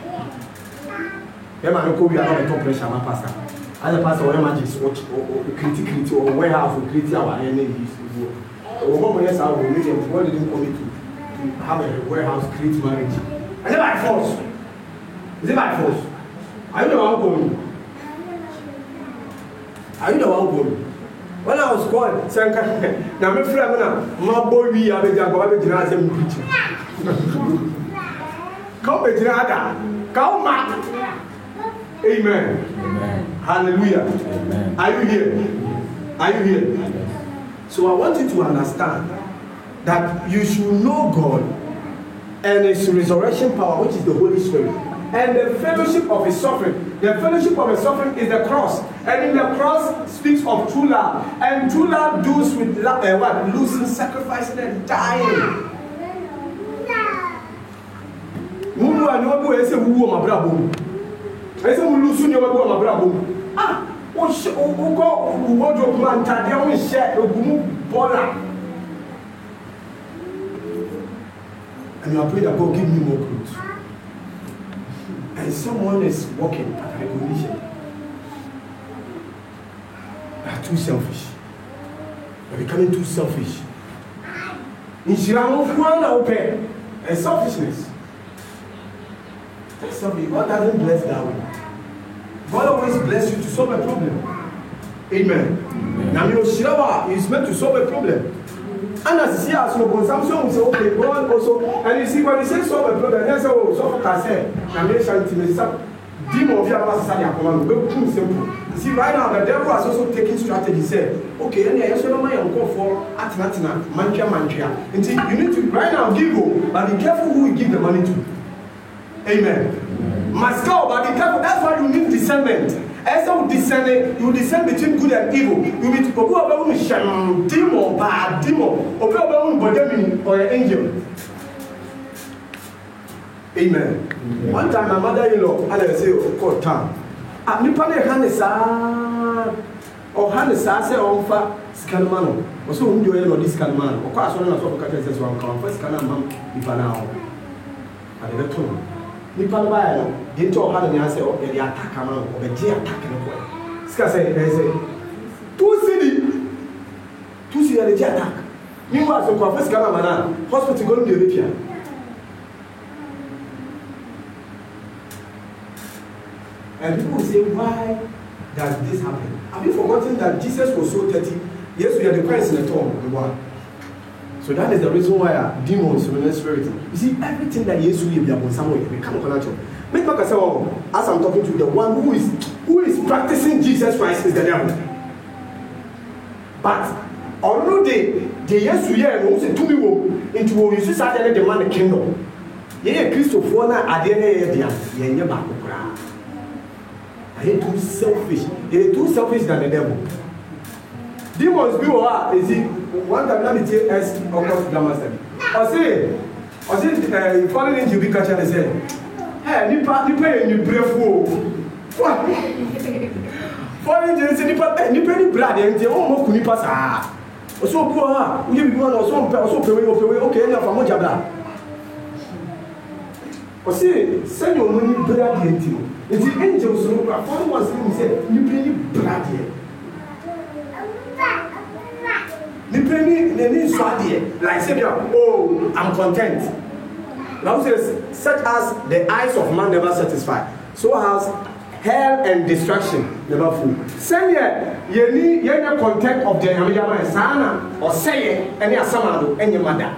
Bema no go be another top pressure, my pastor. As a pastor, when magic watch or critic or warehouse or critic our enemy. Or one yes, I will make them. Why didn't come to have a warehouse create marriage? Is it by force? Is it by force? Are you the one going? Are you the one going? When I was born, now my friend, my boy, we have a job, I have a job, I'm preaching. Come with Rada, come back. Amen. Amen. Hallelujah. Amen. Are you here? Are you here? Yes. So I want you to understand that you should know God and His resurrection power, which is the Holy Spirit, and the fellowship of His suffering. The fellowship of His suffering is the cross, and in the cross speaks of true love, and true love does with love, uh, what? Losing, sacrificing, and dying. Who are no one say who are my brother? I say we lose soon. You are my brother. Ah, what? Who go? Who want to man? Tadia we share. Who bola? And you are praying that God give me more clothes. And someone is walking at recognition. They are too selfish. They are becoming too selfish. In Shiramo, one open and selfishness. That's something. God doesn't bless that way. God always bless you to solve a problem. Amen. Now, you know, Shirawa is meant to solve a problem. And as you see, as no Samson will say, okay, God also, and you see, when he says solve a problem, they say, oh, so what I say, now make sure to me, some demon of your master, very simple. You see, right now, the devil has also taken strategy, say, okay, and I also my uncle for Atnatina, Mancha Mancha. And see, you need to, right now, give go, but be careful who you give the money to. Amen. Must go, but be careful. That's why you need discernment. As you discern, you discern between good and evil. You need to go about demon, bad demon, or go about or an angel. Amen. Amen. One time, my mother-in-law, and I say, of course, time. Ah, me pane Hanesa or Hanesa say on fa scanman. Or so who do you know this scanman? Or quite soon as of catches as one come first scanman, if I now. I never told him. Nipa ba ya de to ha na say o de attack am o be je attack no boy ska say dey say two city two city de je attack me wa so ko first kana mana hospital go dey repair and people say why does this happen? Have you forgotten that Jesus was so dirty? Yes, we are the Christ in the tomb, the one. So that is the reason why uh, demons in the spirit. You see, everything that Jesus will be upon somewhere, we come on natural. Make me say, oh, as I'm talking to the one who is who is practicing Jesus Christ is the devil. But although they they yes we are no say to me wo into wo you see Satan demand the kingdom. Yeah, Christopher na ade na ye dia ye nye ba kokra. They are too selfish. They are too selfish than the devil. Demons be what is it? One time let me tell you as of course grammar study. I say, I say, uh, falling into big catcher and say, hey, nipa nipa you brave fool. What? Falling into say nipa nipa ni brad and say, oh mo ku nipa sa. So poor ha, we be one also also pay we okay na fa mo jabla. I say, send your money brad into. It's the angels who are falling one thing say, you pay brad here. The penny, the need swadi, like say, oh, I'm content. Now says, such as the eyes of man never satisfy, so has hell and destruction never full. Send ye, ye need ye need content of the Yamiyama sana or say ye any asamado any mother.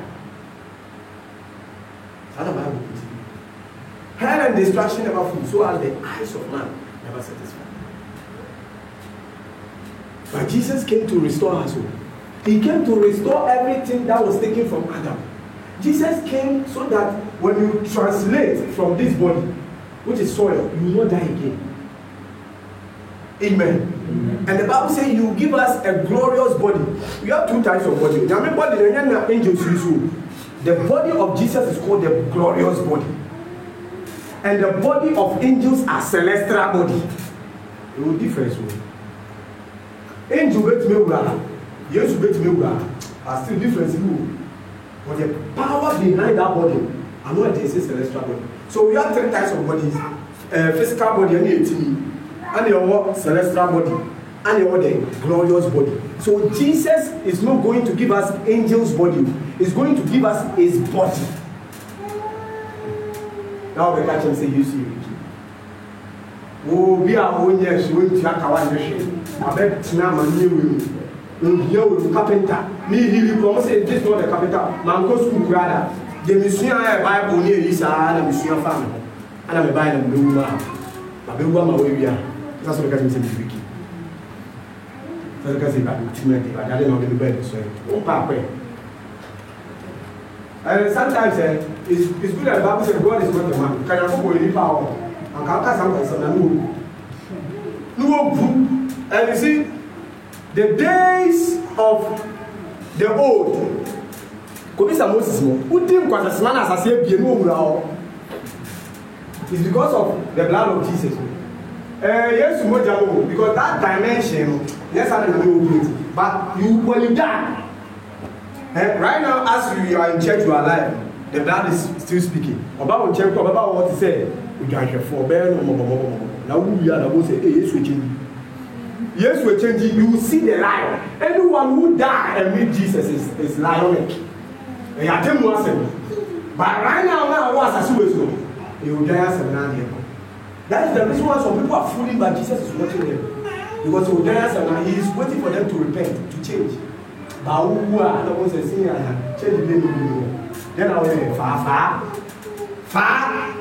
Hell and destruction never full, so has the eyes of man never satisfy. But Jesus came to restore our soul. He came to restore everything that was taken from Adam. Jesus came so that when you translate from this body, which is soil, you will not die again. Amen. Amen. And the Bible says you will give us a glorious body. We have two types of body. The angels use. The body of Jesus is called the glorious body. And the body of angels are celestial body. It will difference. Angel bet me ura. Yes, bet me ura. Are still different. But the power behind that body, I know it is a celestial body. So we have three types of bodies: uh, physical body, and eighteen, and your celestial body, and your the glorious body. So Jesus is not going to give us angels' body; He's going to give us His body. Now we catch him say, "You see, oh, we are on yes, we to Akawa nation. I bet now man you will carpenter. Me he will come say this not the carpenter. Man go school brother. The mission I Bible near is a mission family. And I'm buying a blue man. I be one my way we are. That's what I can say this week. That's what I say back to me. I didn't know the bed so. Oh, papa. And sometimes uh, it's, it's good that the Bible says God is not a man. Can I go with power? And can I sometimes say no? No. And you see, the days of the old. Kobisa Moses mo. Who think was a man as I say bienu It's because of the blood of Jesus. Uh, yes, because that dimension, yes, I don't know, but you when you die. Uh, right now, as you are in church, you are alive. The blood is still speaking. About church, about what he said. We don't have for bear no more. Now we are going to say, hey, yes, we change. Yes, we change. You will see the lion. Anyone who died and meet Jesus is is lionic. And I tell you but right now, now what's a suicide? You will die as a man. That is the reason why some people are fooling, but Jesus is watching them. Because he will die as a man. He is waiting for them to repent, to change. But who are the ones that say, change the name. Then I will say, far, far, far.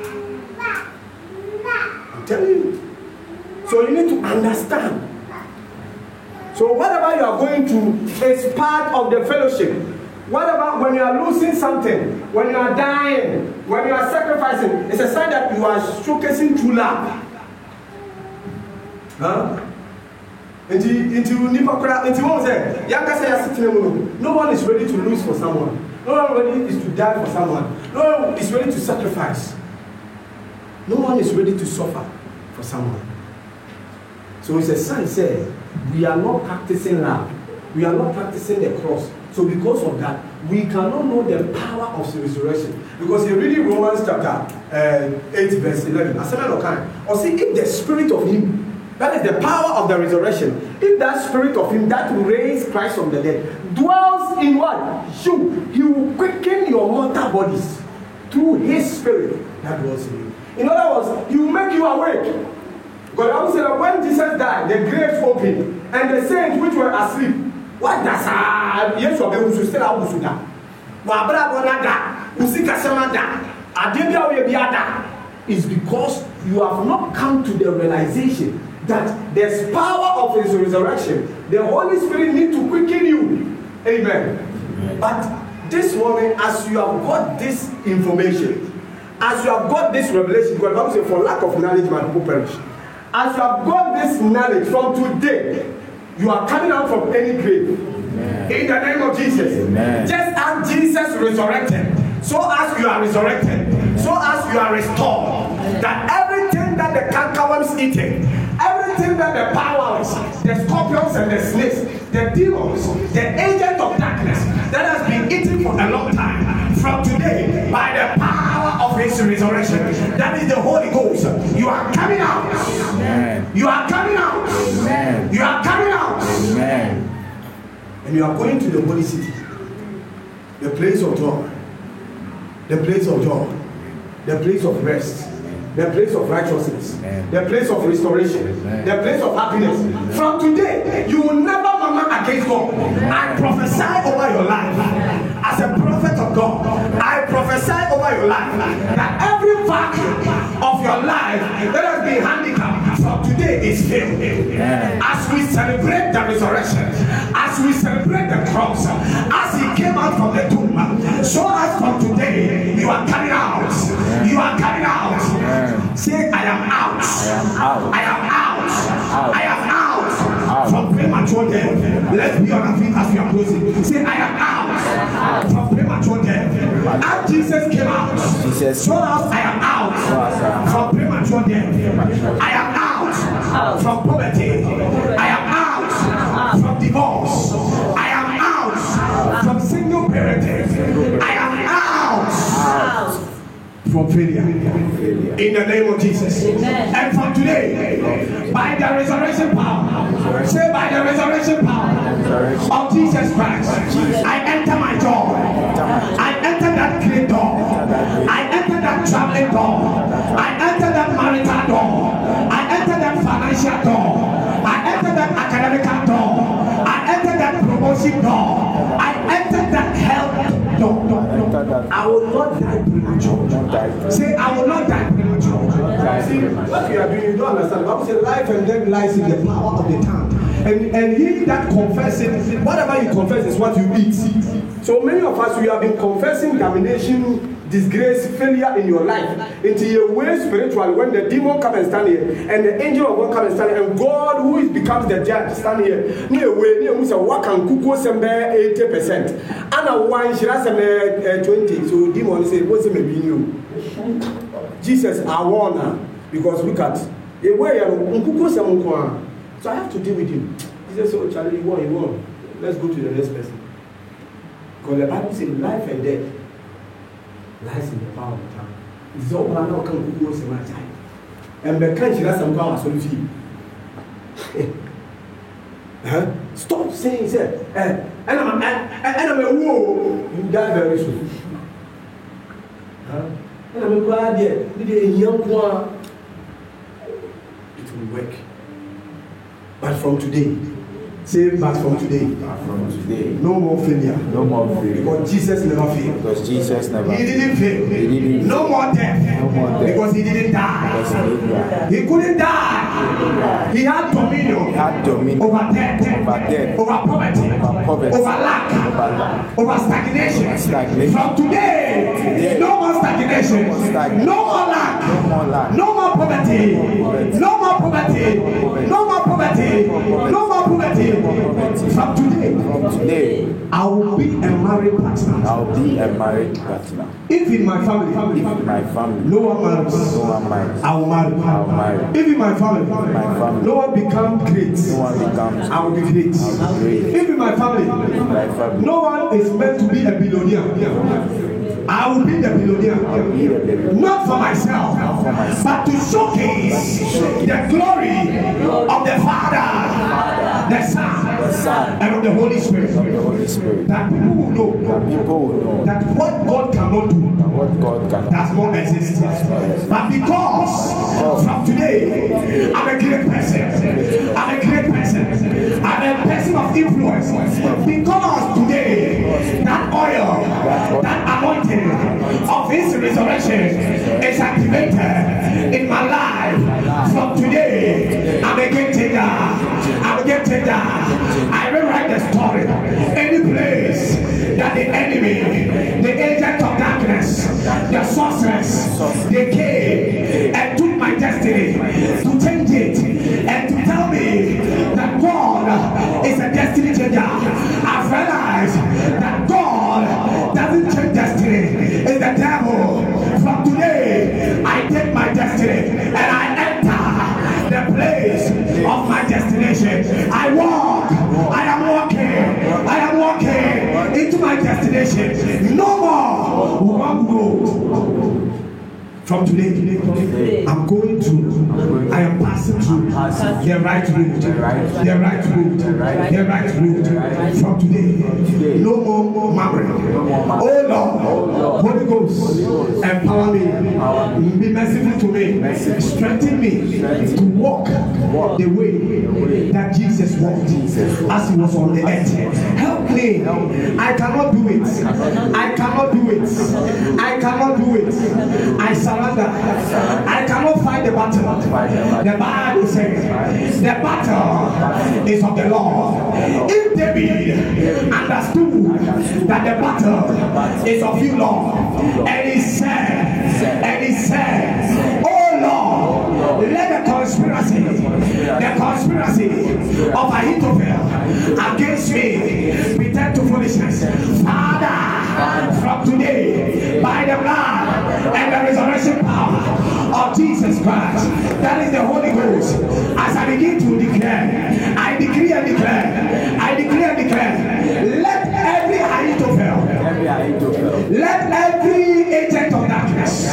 I'm telling you. So you need to understand. So whatever you are going through is part of the fellowship. What about when you are losing something, when you are dying, when you are sacrificing? It's a sign that you are showcasing true love. Huh? Into into Nipakura, into what was it? No one is ready to lose for someone. No one ready is to die for someone. No one is ready to sacrifice. No one is ready to suffer for someone. So it's a sign say we are not practicing love. We are not practicing the cross. So because of that, we cannot know the power of the resurrection. Because you read Romans chapter uh, eight, verse eleven. Or see, if the spirit of him, that is the power of the resurrection, if that spirit of him that raised Christ from the dead dwells in what? You, he will quicken your mortal bodies through his spirit that dwells in you. In other words, he will make you awake. Because I will say that when Jesus died, the graves opened, and the saints which were asleep, what does ah yes or be who still have usuda? Wa bra bona da, usika sema da, adebia we biada is because you have not come to the realization that there's power of his resurrection. The Holy Spirit needs to quicken you. Amen. Amen. But this morning, as you have got this information, as you have got this revelation, because the Bible says, for lack of knowledge, my people perish. As you have got this knowledge from today, you are coming out from any grave. Amen. In the name of Jesus. Amen. Just as Jesus resurrected, so as you are resurrected, amen, so as you are restored, amen, that everything that the cankerworms eating, everything that the powers, the scorpions and the snakes, the demons, the agent of darkness that has been eaten for a long time, from today, by the power of his resurrection, that is the Holy Ghost, you are coming out. Amen. You are coming out. Amen. You are coming out. Amen. And you are going to the holy city, the place of joy, the place of joy, the place of rest, the place of righteousness, amen, the place of restoration, amen, the place of happiness. Amen. From today, you will never murmur against God. Amen. I prophesy over your life. Amen. As a prophet of God, I prophesy over your life that every vacuum of your life that has been handicapped from today is filled. Amen. As we celebrate the resurrection, as we celebrate the cross, as he came out from the tomb, so as from today, you are coming out. You are coming out. Say, I am out. I am out. I am out from premature death. Let's be on our feet as we are closing. Say, I am out from premature death. As Jesus came out, so as I am out from premature death. I am out from poverty. I am out from divorce. I am out from single parenting. I am out from failure. In the name of Jesus. Amen. And from today, by the resurrection power, say by the resurrection power of Jesus Christ, I enter my door. I enter that great door. I enter that traveling door. I enter that marital door. I enter that financial door. I enter that academic door. I enter that promotion door. I enter that health door. I will not die premature. Say, I will not die premature. See, what we are doing, you don't understand. The Bible says life and death lies in the power of the tongue. And, and he that confesses, whatever you confess is what you eat. So many of us, we have been confessing damnation, disgrace, failure in your life into your way spiritually. When the demon come and stand here, and the angel of God come and stand here, and God, who is becomes the judge, stand here. Near way, near who say, what can kuku sembe eighty percent, and a one she has sembe twenty. So demon say, what's it maybe you? Jesus, I warn because look at the way kuku sembe. So I have to deal with him. He says, so Charlie, you won, you won. Let's go to the next person. Because the Bible says life and death lies in the power of the tongue. It's all about how come people say my child. And the country has some power to you. Stop saying that. And I'm a whoa, you die very soon. And I'm glad that the young one, it will work. But from today, say, but from today, from today, no more failure. No more failure. Because Jesus never failed. Because Jesus never. He didn't fail. He didn't no more death. No more death. Because he didn't die. Because he didn't die. He couldn't die. He had dominion. He had dominion over death. Over death. Over poverty. Over poverty. Over lack. Over lack. Over stagnation. Over stagnation. From today, today, no more stagnation. No more stagnation. No more lack. No more lack. No more poverty. No more poverty. No more poverty. No more poverty. From today, From today, I will be a married partner. I'll be a married partner. If in my family, family, If in my family, no one marries, no one marries, I will marry. I'll marry. If in my family, my family, no one becomes great, no one becomes I will be great. I'll be great. If in my family, My family, no one is meant to be a billionaire, I will be the billionaire. be a billionaire. Not for myself, for myself. but to showcase the glory of the Father, the Son, Son, and of the Holy Spirit. the Holy Spirit. That people will know That people will know that what God cannot do what God can does not exist. But because from today, I'm a great person. I'm a great person. I'm a person of influence. Because today, that oil, that anointing of His resurrection is activated in my life. From today, I'm a game changer. I'm a game changer. I will write the story. Any place that the enemy, the agent of darkness, the sorceress, they came and took my destiny to change it and to tell me that God is a destiny changer. I've realized that God doesn't change destiny. It's the devil. From today, I take my destiny and I enter the place of my destination. I walk. I am walking. I am walking into my destination. No more one road. From today, I'm going through. I am passing through the right road. The right road. The right road. From today, no more marrying. Oh Lord, Holy Ghost, empower me. Be merciful to me. Strengthen me to walk the way that Jesus walked as He was on the earth. Help me me. I cannot do it. I cannot do it. I cannot do it. I surrender. I cannot fight the battle. The Bible says the battle is of the Lord. If David understood that the battle is of you, Lord, and he said, and he said, oh Lord, let the conspiracy, the conspiracy of Ahithophel against me be turned to foolishness. Father, from today, by the blood and the resurrection power of Jesus Christ, that is the Holy Ghost, as I begin to declare, I decree and declare, I decree and declare, let every Ahithophel, let every agent of darkness,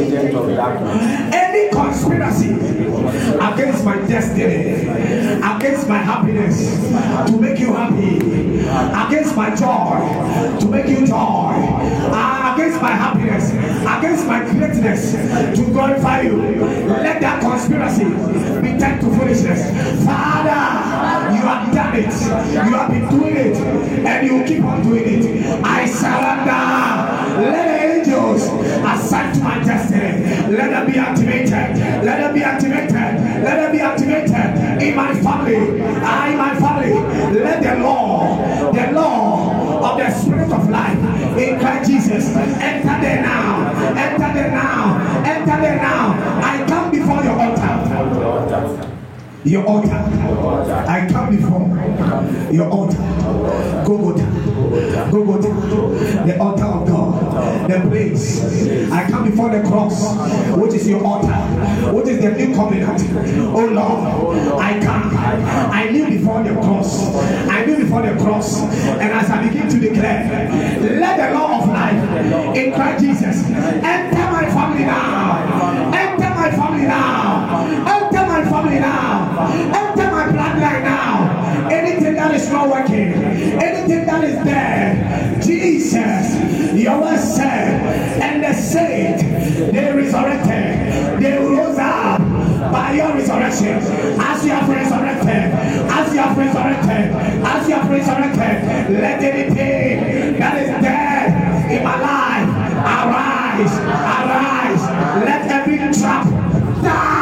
any conspiracy against my destiny, against my happiness, to make you happy, against my joy, to make you joy, uh, against my happiness, against my greatness, to glorify you, let that conspiracy be turned to foolishness. Father, you have done it, you have been doing it, and you will keep on doing it. I surrender. Let the angels assigned to my destiny, let them be activated, let them be activated, let them be activated in my family, I in my family. Let the law, the law of the spirit of life in Christ Jesus enter there now, enter there now, enter there now. I come before your altar. Your altar. I come before your altar. Golgotha. Golgotha. The altar of God. The place. I come before the cross, which is your altar, which is the new covenant. Oh Lord, I come. I kneel before the cross. I kneel before the cross. And as I begin to declare, let the law of life in Christ Jesus enter my family now. Enter my family now. Enter my family now. Enter my bloodline now. Anything that is not working, anything that is dead, Jesus, your word said, and the saints, they resurrected, they rose up by your resurrection. As you have resurrected, as you have resurrected, as you have resurrected, let anything that is dead in my life arise, arise. Let every trap die.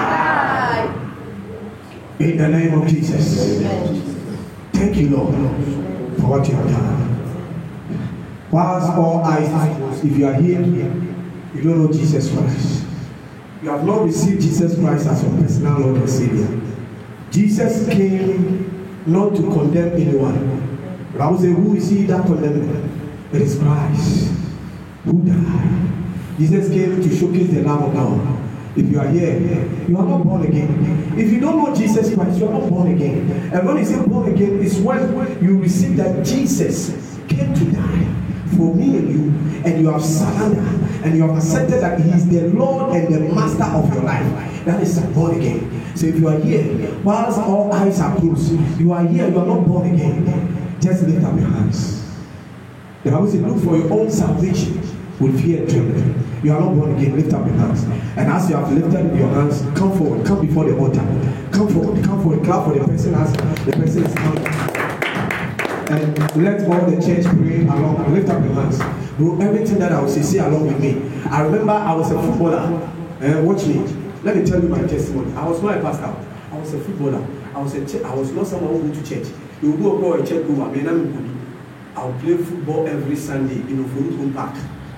In the name of Jesus. Thank you, Lord, for what you have done. Whilst all eyes are closed, if you are here, you don't know Jesus Christ. You have not received Jesus Christ as your personal Lord and Savior. Jesus came not to condemn anyone. But I will say, who is he that condemned? It is Christ who died. Jesus came to showcase the love of God. If you are here, you are not born again. If you don't know Jesus Christ, you are not born again. And when you say born again, it's when you receive that Jesus came to die for me and you, and you have surrendered, and you have accepted that He is the Lord and the Master of your life. That is born again. So if you are here, whilst all eyes are closed, you are here, you are not born again, just lift up your hands. The Bible says, look for your own salvation with fear and trembling. You are not born again, lift up your hands. And as you have lifted your hands, come forward, come before the altar. Come forward, come forward, clap for the person as the person is coming. And let all the church pray along. Lift up your hands. Bro, everything that I will say, say along with me. I remember I was a footballer. Uh, watch me. Let me tell you my testimony. I was not a pastor. I was a footballer. I was a ch- I was not someone who go to church. You will go to a church go. I mean, I will play football every Sunday in Ofurutu Park.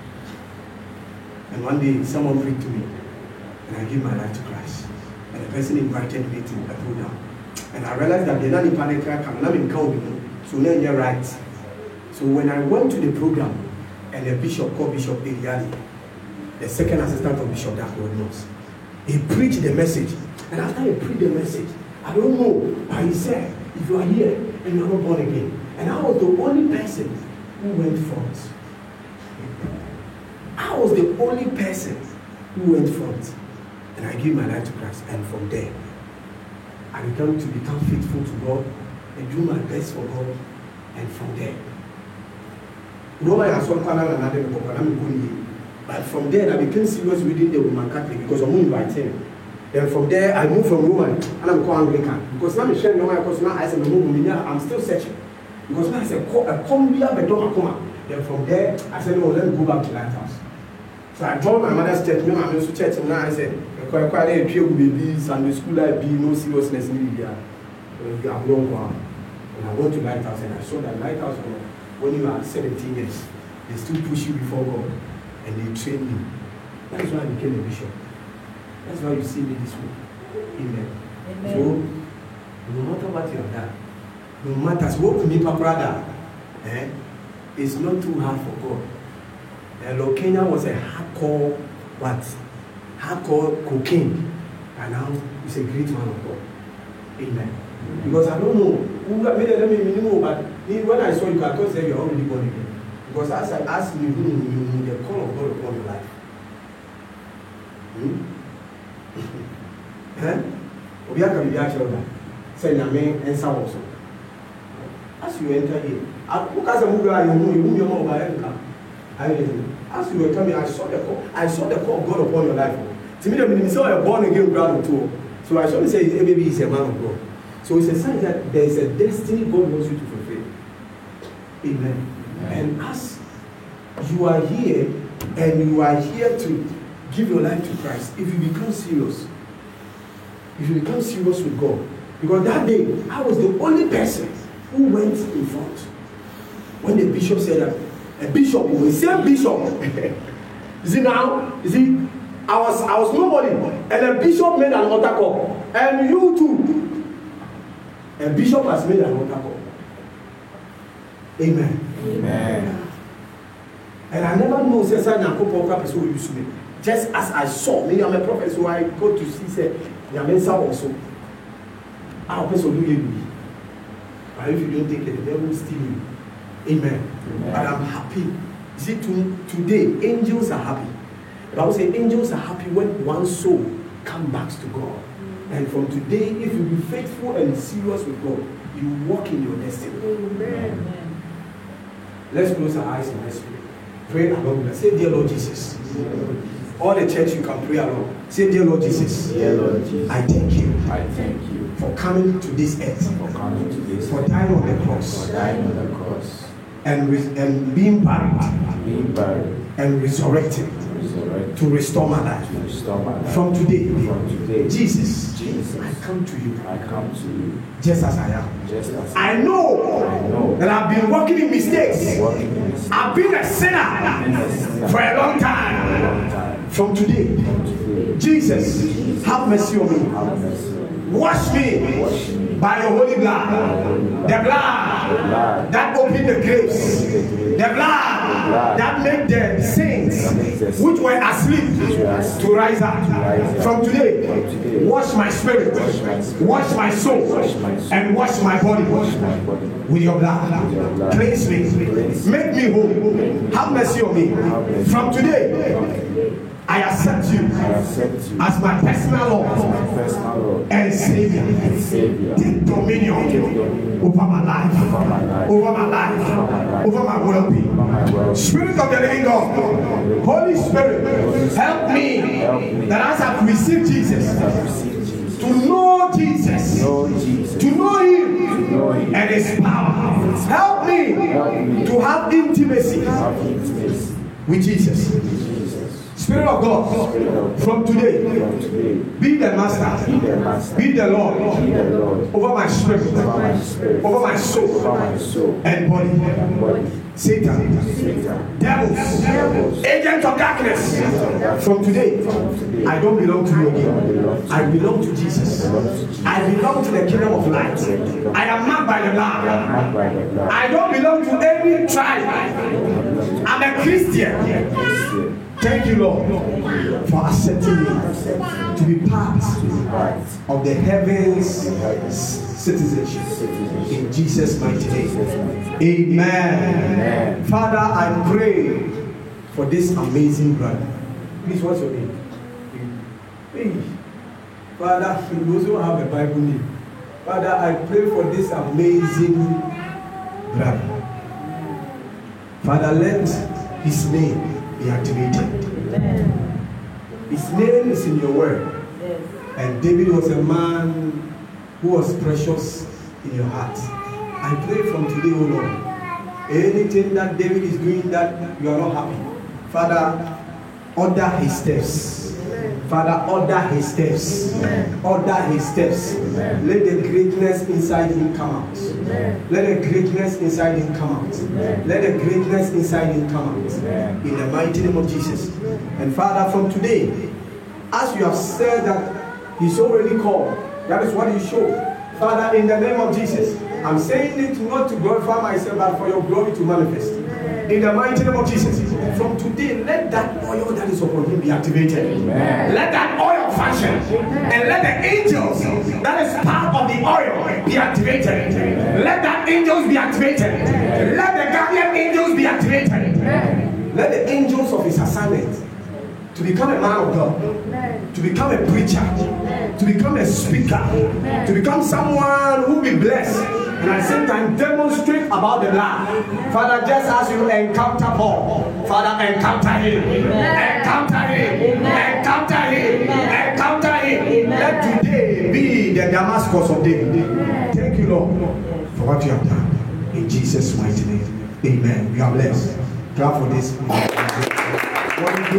And one day, someone prayed to me, and I gave my life to Christ. And the person invited me to a program. And I realized that the nanny panic can not be count, so now you're right. So when I went to the program, and the bishop called Bishop Eliali, the second assistant of Bishop Darko knows, he preached the message. And after he preached the message, I don't know, but he said, if you are here and you are not born again, and I was the only person who went front. I was the only person who went front, and I gave my life to Christ. And from there, I began to become faithful to God and do my best for God. And from there, but from there, I became serious within the Roman Catholic because I'm invited. Then from there, I moved from Roman and I'm called Anglican because now I'm sharing my because now I said I'm still searching. Because when I said, a Columbia Bedoma Coma, then from there, I said, no, let me go back to Lighthouse. So I joined my mother's church, me, my mother's church, and now I said, quite quite a few babies, Sunday school, like, be no seriousness in India. You have long one. And I went to Lighthouse and I saw that Lighthouse, when you are seventeen years, they still push you before God and they train you. That is why I became a bishop. That's why you see me this way. Amen. Amen. So, no matter what you have done, no matter what me, brother, eh, it's not too hard for God. And Lord Kenya was a hardcore, what? Hardcore cocaine. And now he's a great man of God. Amen. Because I don't know who made them minimum, but when I saw you, I thought you're already born again. Because as I asked you, who knew the call of God upon your life? Hmm? Eh? We are coming back to say, Name and some also. As you enter here, I look as a movie, I know you, you know, by as you were coming, I saw the call. I saw the call of God upon your life. To me, the minister are born again, ground too. So I saw him say, maybe he's a man of God. So it's a sign that there is a destiny God wants you to fulfill. Amen. Amen. And as you are here, and you are here to give your life to Christ, if you become serious, if you become serious with God, because that day, I was the only person who went in front. When the bishop said that, a bishop, the same bishop, you see now, you see, I was, I was nobody, and a bishop made an altar call, and you too. A bishop has made an altar call. Amen. Amen. And I never know say say na couple of people use me. Just as I saw, me I'm a prophet, so I go to see say Yamensa also. I person do you. But if you don't take it, the devil will steal you. Amen. Amen. But I'm happy. See, to, today angels are happy. The Bible says angels are happy when one soul comes back to God. And from today, if you be faithful and serious with God, you walk in your destiny. Amen. Amen. Let's close our eyes and let's pray. Pray along with us. Say, Dear Lord Jesus. Dear Lord Jesus. All the church you can pray along. Say, Dear Lord Jesus. Dear Lord Jesus. I thank you. I thank you for coming to this earth. For coming to this For dying on the cross. For dying on the cross. And, re- and being buried. Being buried. And resurrected. To restore my life. To restore my life. From today. From today. Jesus. Jesus. I come to you. I come to you. Just as I am. Just as I know. I know. That I've been walking in mistakes. Walking in mistakes. I've been a sinner. Been a sinner. For a long time. For a long time. From today. From today. Jesus. Jesus. Have mercy on me. Have mercy. Wash me, Wash me by your holy blood. The blood, the blood that opened the graves. The blood, the blood that made the saints which were asleep to rise up. From today, From today wash my spirit, wash my, spirit, wash my soul, wash my soul, and wash my body, wash my body with your blood. With your blood. Cleanse me, Cleanse. Make me whole. Have mercy on me. From today, I accept you, I accept you as my personal Lord, my personal Lord and, Savior. and Savior. Take dominion, Take dominion over my life, over my life, over my, life, over my, life, over my well-being. Well Spirit of the living God, Holy Spirit, Holy help, me help me that as I've received Jesus, I've received Jesus to know Jesus, know Jesus, to know Him, to know him and His power. His help, me help me to have intimacy, have intimacy with Jesus. Spirit of God, Spirit of God. From, today, from today, be the master, be the, master, be the, Lord, be the Lord over my spirit, over my, spirit, over my soul, over my soul and body. And body. Satan, Satan. Devils, Devils. Agents of darkness. Agent of darkness. From, today, from today, I don't belong to you again. I belong to Jesus. I belong to the kingdom of light. I am marked by the blood. I don't belong to any tribe. I'm a Christian. Thank you, Lord, for accepting me to be part of the heavens citizenship. In Jesus' mighty name. Amen. Father, I pray for this amazing brother. Please, what's your name? Hey. Father, you also have a Bible name. Father, I pray for this amazing brother. Father, let his name be activated. Amen. His name is in your word. Yes. And David was a man who was precious in your heart. I pray from today, O Lord, anything that David is doing that you are not happy, Father, order his steps. Father, order his steps. Amen. Order his steps. Amen. Let the greatness inside him come out. Amen. Let the greatness inside him come out. Amen. Let the greatness inside him come out. Amen. In the mighty name of Jesus. And Father, from today, as you have said that he's already called, that is what you show. Father, in the name of Jesus, I'm saying it not to glorify myself, but for your glory to manifest. In the mighty name of Jesus. From today, let that oil that is upon him be activated. Amen. Let that oil function. Amen. And let the angels that is part of the oil be activated. Amen. Let that angels be activated. Amen. Let the guardian angels be activated. Amen. Let the angels of his assignment to become a man of God, Amen. To become a preacher, Amen. To become a speaker, Amen. To become someone who will be blessed, and at the same time demonstrate about the blood. Father, just as you encounter Paul, Father, encounter him, Amen. Encounter him, Amen. Encounter him, Amen. Encounter him. Amen. Let today be the Damascus of David. Amen. Thank you, Lord, for what you have done. In Jesus' mighty name, amen. You are blessed. Clap for this. One of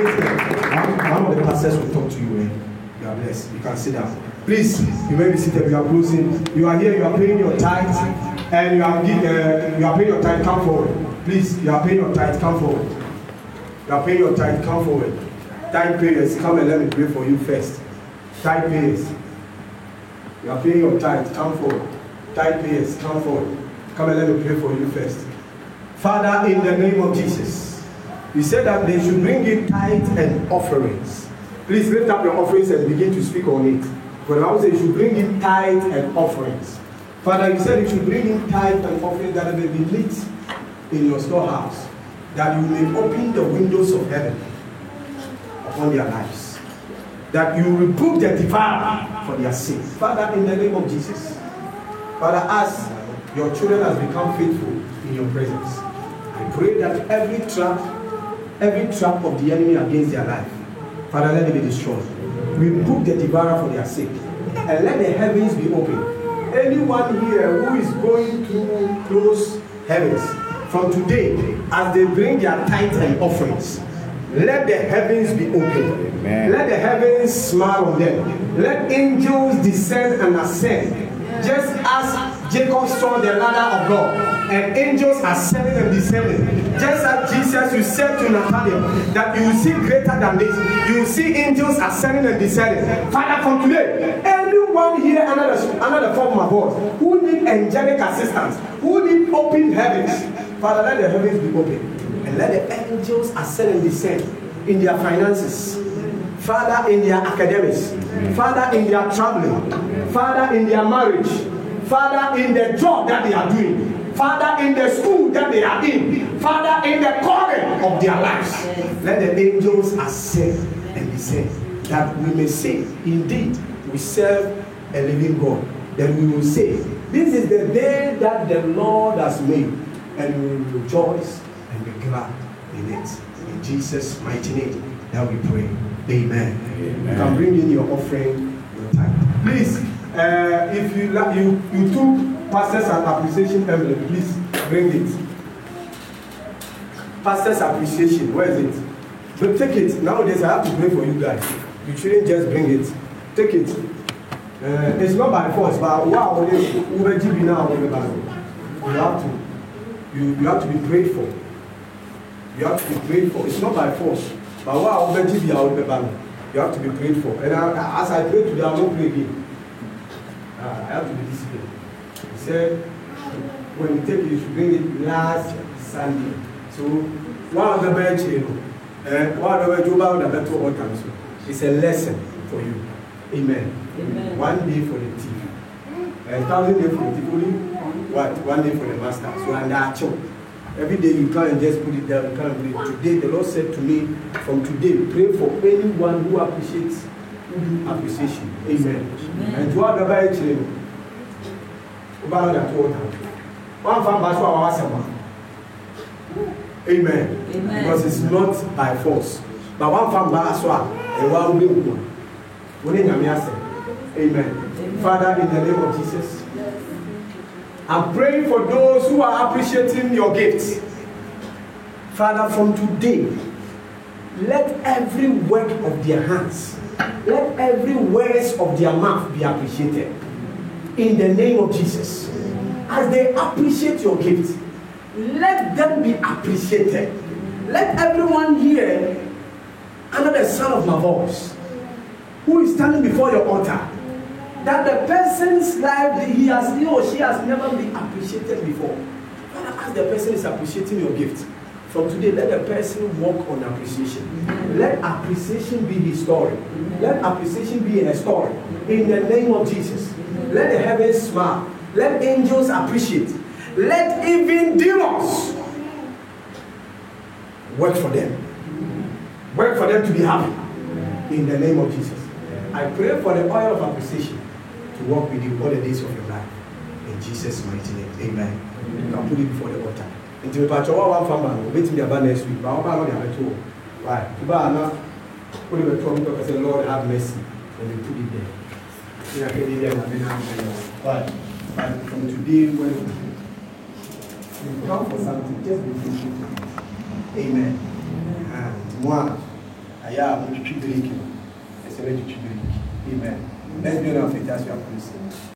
the pastors will talk to you. Eh? You are blessed. You can sit down. Please, you may be seated. We are closing. You are here. You are paying your tithe, and you are uh, you are paying your tithe. Come forward, please. You are paying your tithe. Come forward. You are paying your tithe. Come forward. Tithe payers, come and let me pray for you first. Tithe payers, you are paying your tithe. Come forward. Tithe payers, come forward. Come and let me pray for you first. Father, in the name of Jesus. You said that they should bring in tithes and offerings. Please lift up your offerings and begin to speak on it. For the Bible says you should bring in tithes and offerings. Father, you said you should bring in tithes and offerings that may be lit in your storehouse, that you may open the windows of heaven upon their lives, that you rebuke the devourer for their sake. Father, in the name of Jesus, Father, as your children has become faithful in your presence, I pray that every trap Every trap of the enemy against their life, Father, let it be destroyed. Rebuke the devourer for their sake, and let the heavens be open. Anyone here who is going to close heavens, from today, as they bring their tithes and offerings, let the heavens be open. Amen. Let the heavens smile on them. Let angels descend and ascend, just as Jacob saw the ladder of God, and angels ascending and descending. Just as Jesus, you said to Nathaniel that you will see greater than this. You will see angels ascending and descending. Father, from today, anyone here under the, under the form of my voice who need angelic assistance, who need open heavens, Father, let the heavens be open. And let the angels ascend and descend in their finances. Father, in their academics. Father, in their traveling. Father, in their marriage. Father, in the job that they are doing. Father, in the school that they are in. Father, in the calling of their lives. Let the angels ascend and descend, that we may say, indeed, we serve a living God. Then we will say, this is the day that the Lord has made, and we will rejoice and be glad in it. In Jesus' mighty name, that we pray. Amen. Amen. You can bring in your offering, your time. Please, uh, if you you you took pastors and appreciation envelope, please bring it. Pastors appreciation, where is it? But take it. Nowadays, I have to pray for you guys. You shouldn't just bring it. Take it. Uh, it's not by force, but wow, you have to. You, you have to be prayed for. You have to be prayed for. It's not by force. But wow, you have to be prayed for. And I, as I pray today, I won't pray again. Uh, I have to be disciplined. He said, when you take it, you should bring it last Sunday. So, one of the bench, you know, one of the bench, the better it's a lesson for you. Amen. Amen. One day for the thief, a thousand days for the thief. Only what? One day for the master. So, and that's all. Every day you come and just put it there, you can't put it. Today, the Lord said to me, from today, pray for anyone who appreciates appreciation. Amen. Amen. And to all the bench, you know, about that water. One from Baswa. Amen. Amen. Because it's not by force. But one from Baswa, and one will go. Amen. Amen. Father, in the name of Jesus, I'm praying for those who are appreciating your gifts. Father, from today, let every work of their hands, let every words of their mouth be appreciated. In the name of Jesus. As they appreciate your gift, let them be appreciated. Let everyone here, under the sound of my voice, who is standing before your altar, that the person's life, he has, he or she has never been appreciated before. Father, as the person is appreciating your gift, from today, let the person walk on appreciation. Let appreciation be his story. Let appreciation be in a story. In the name of Jesus. Let the heavens smile. Let angels appreciate. Let even demons work for them. Work for them to be happy. In the name of Jesus. I pray for the oil of appreciation to walk with you all the days of your life. In Jesus' mighty name. Amen. You can put it before the altar. Until we patch our one family, wait till the about next week. But I'm not going to Why? Put it before me, say, Lord, have mercy. And we put it there. But, but from today, when you come for something, just be thankful. Amen. And moi, I am a tribulation. I said, Amen. Let's be on our feet as we are police.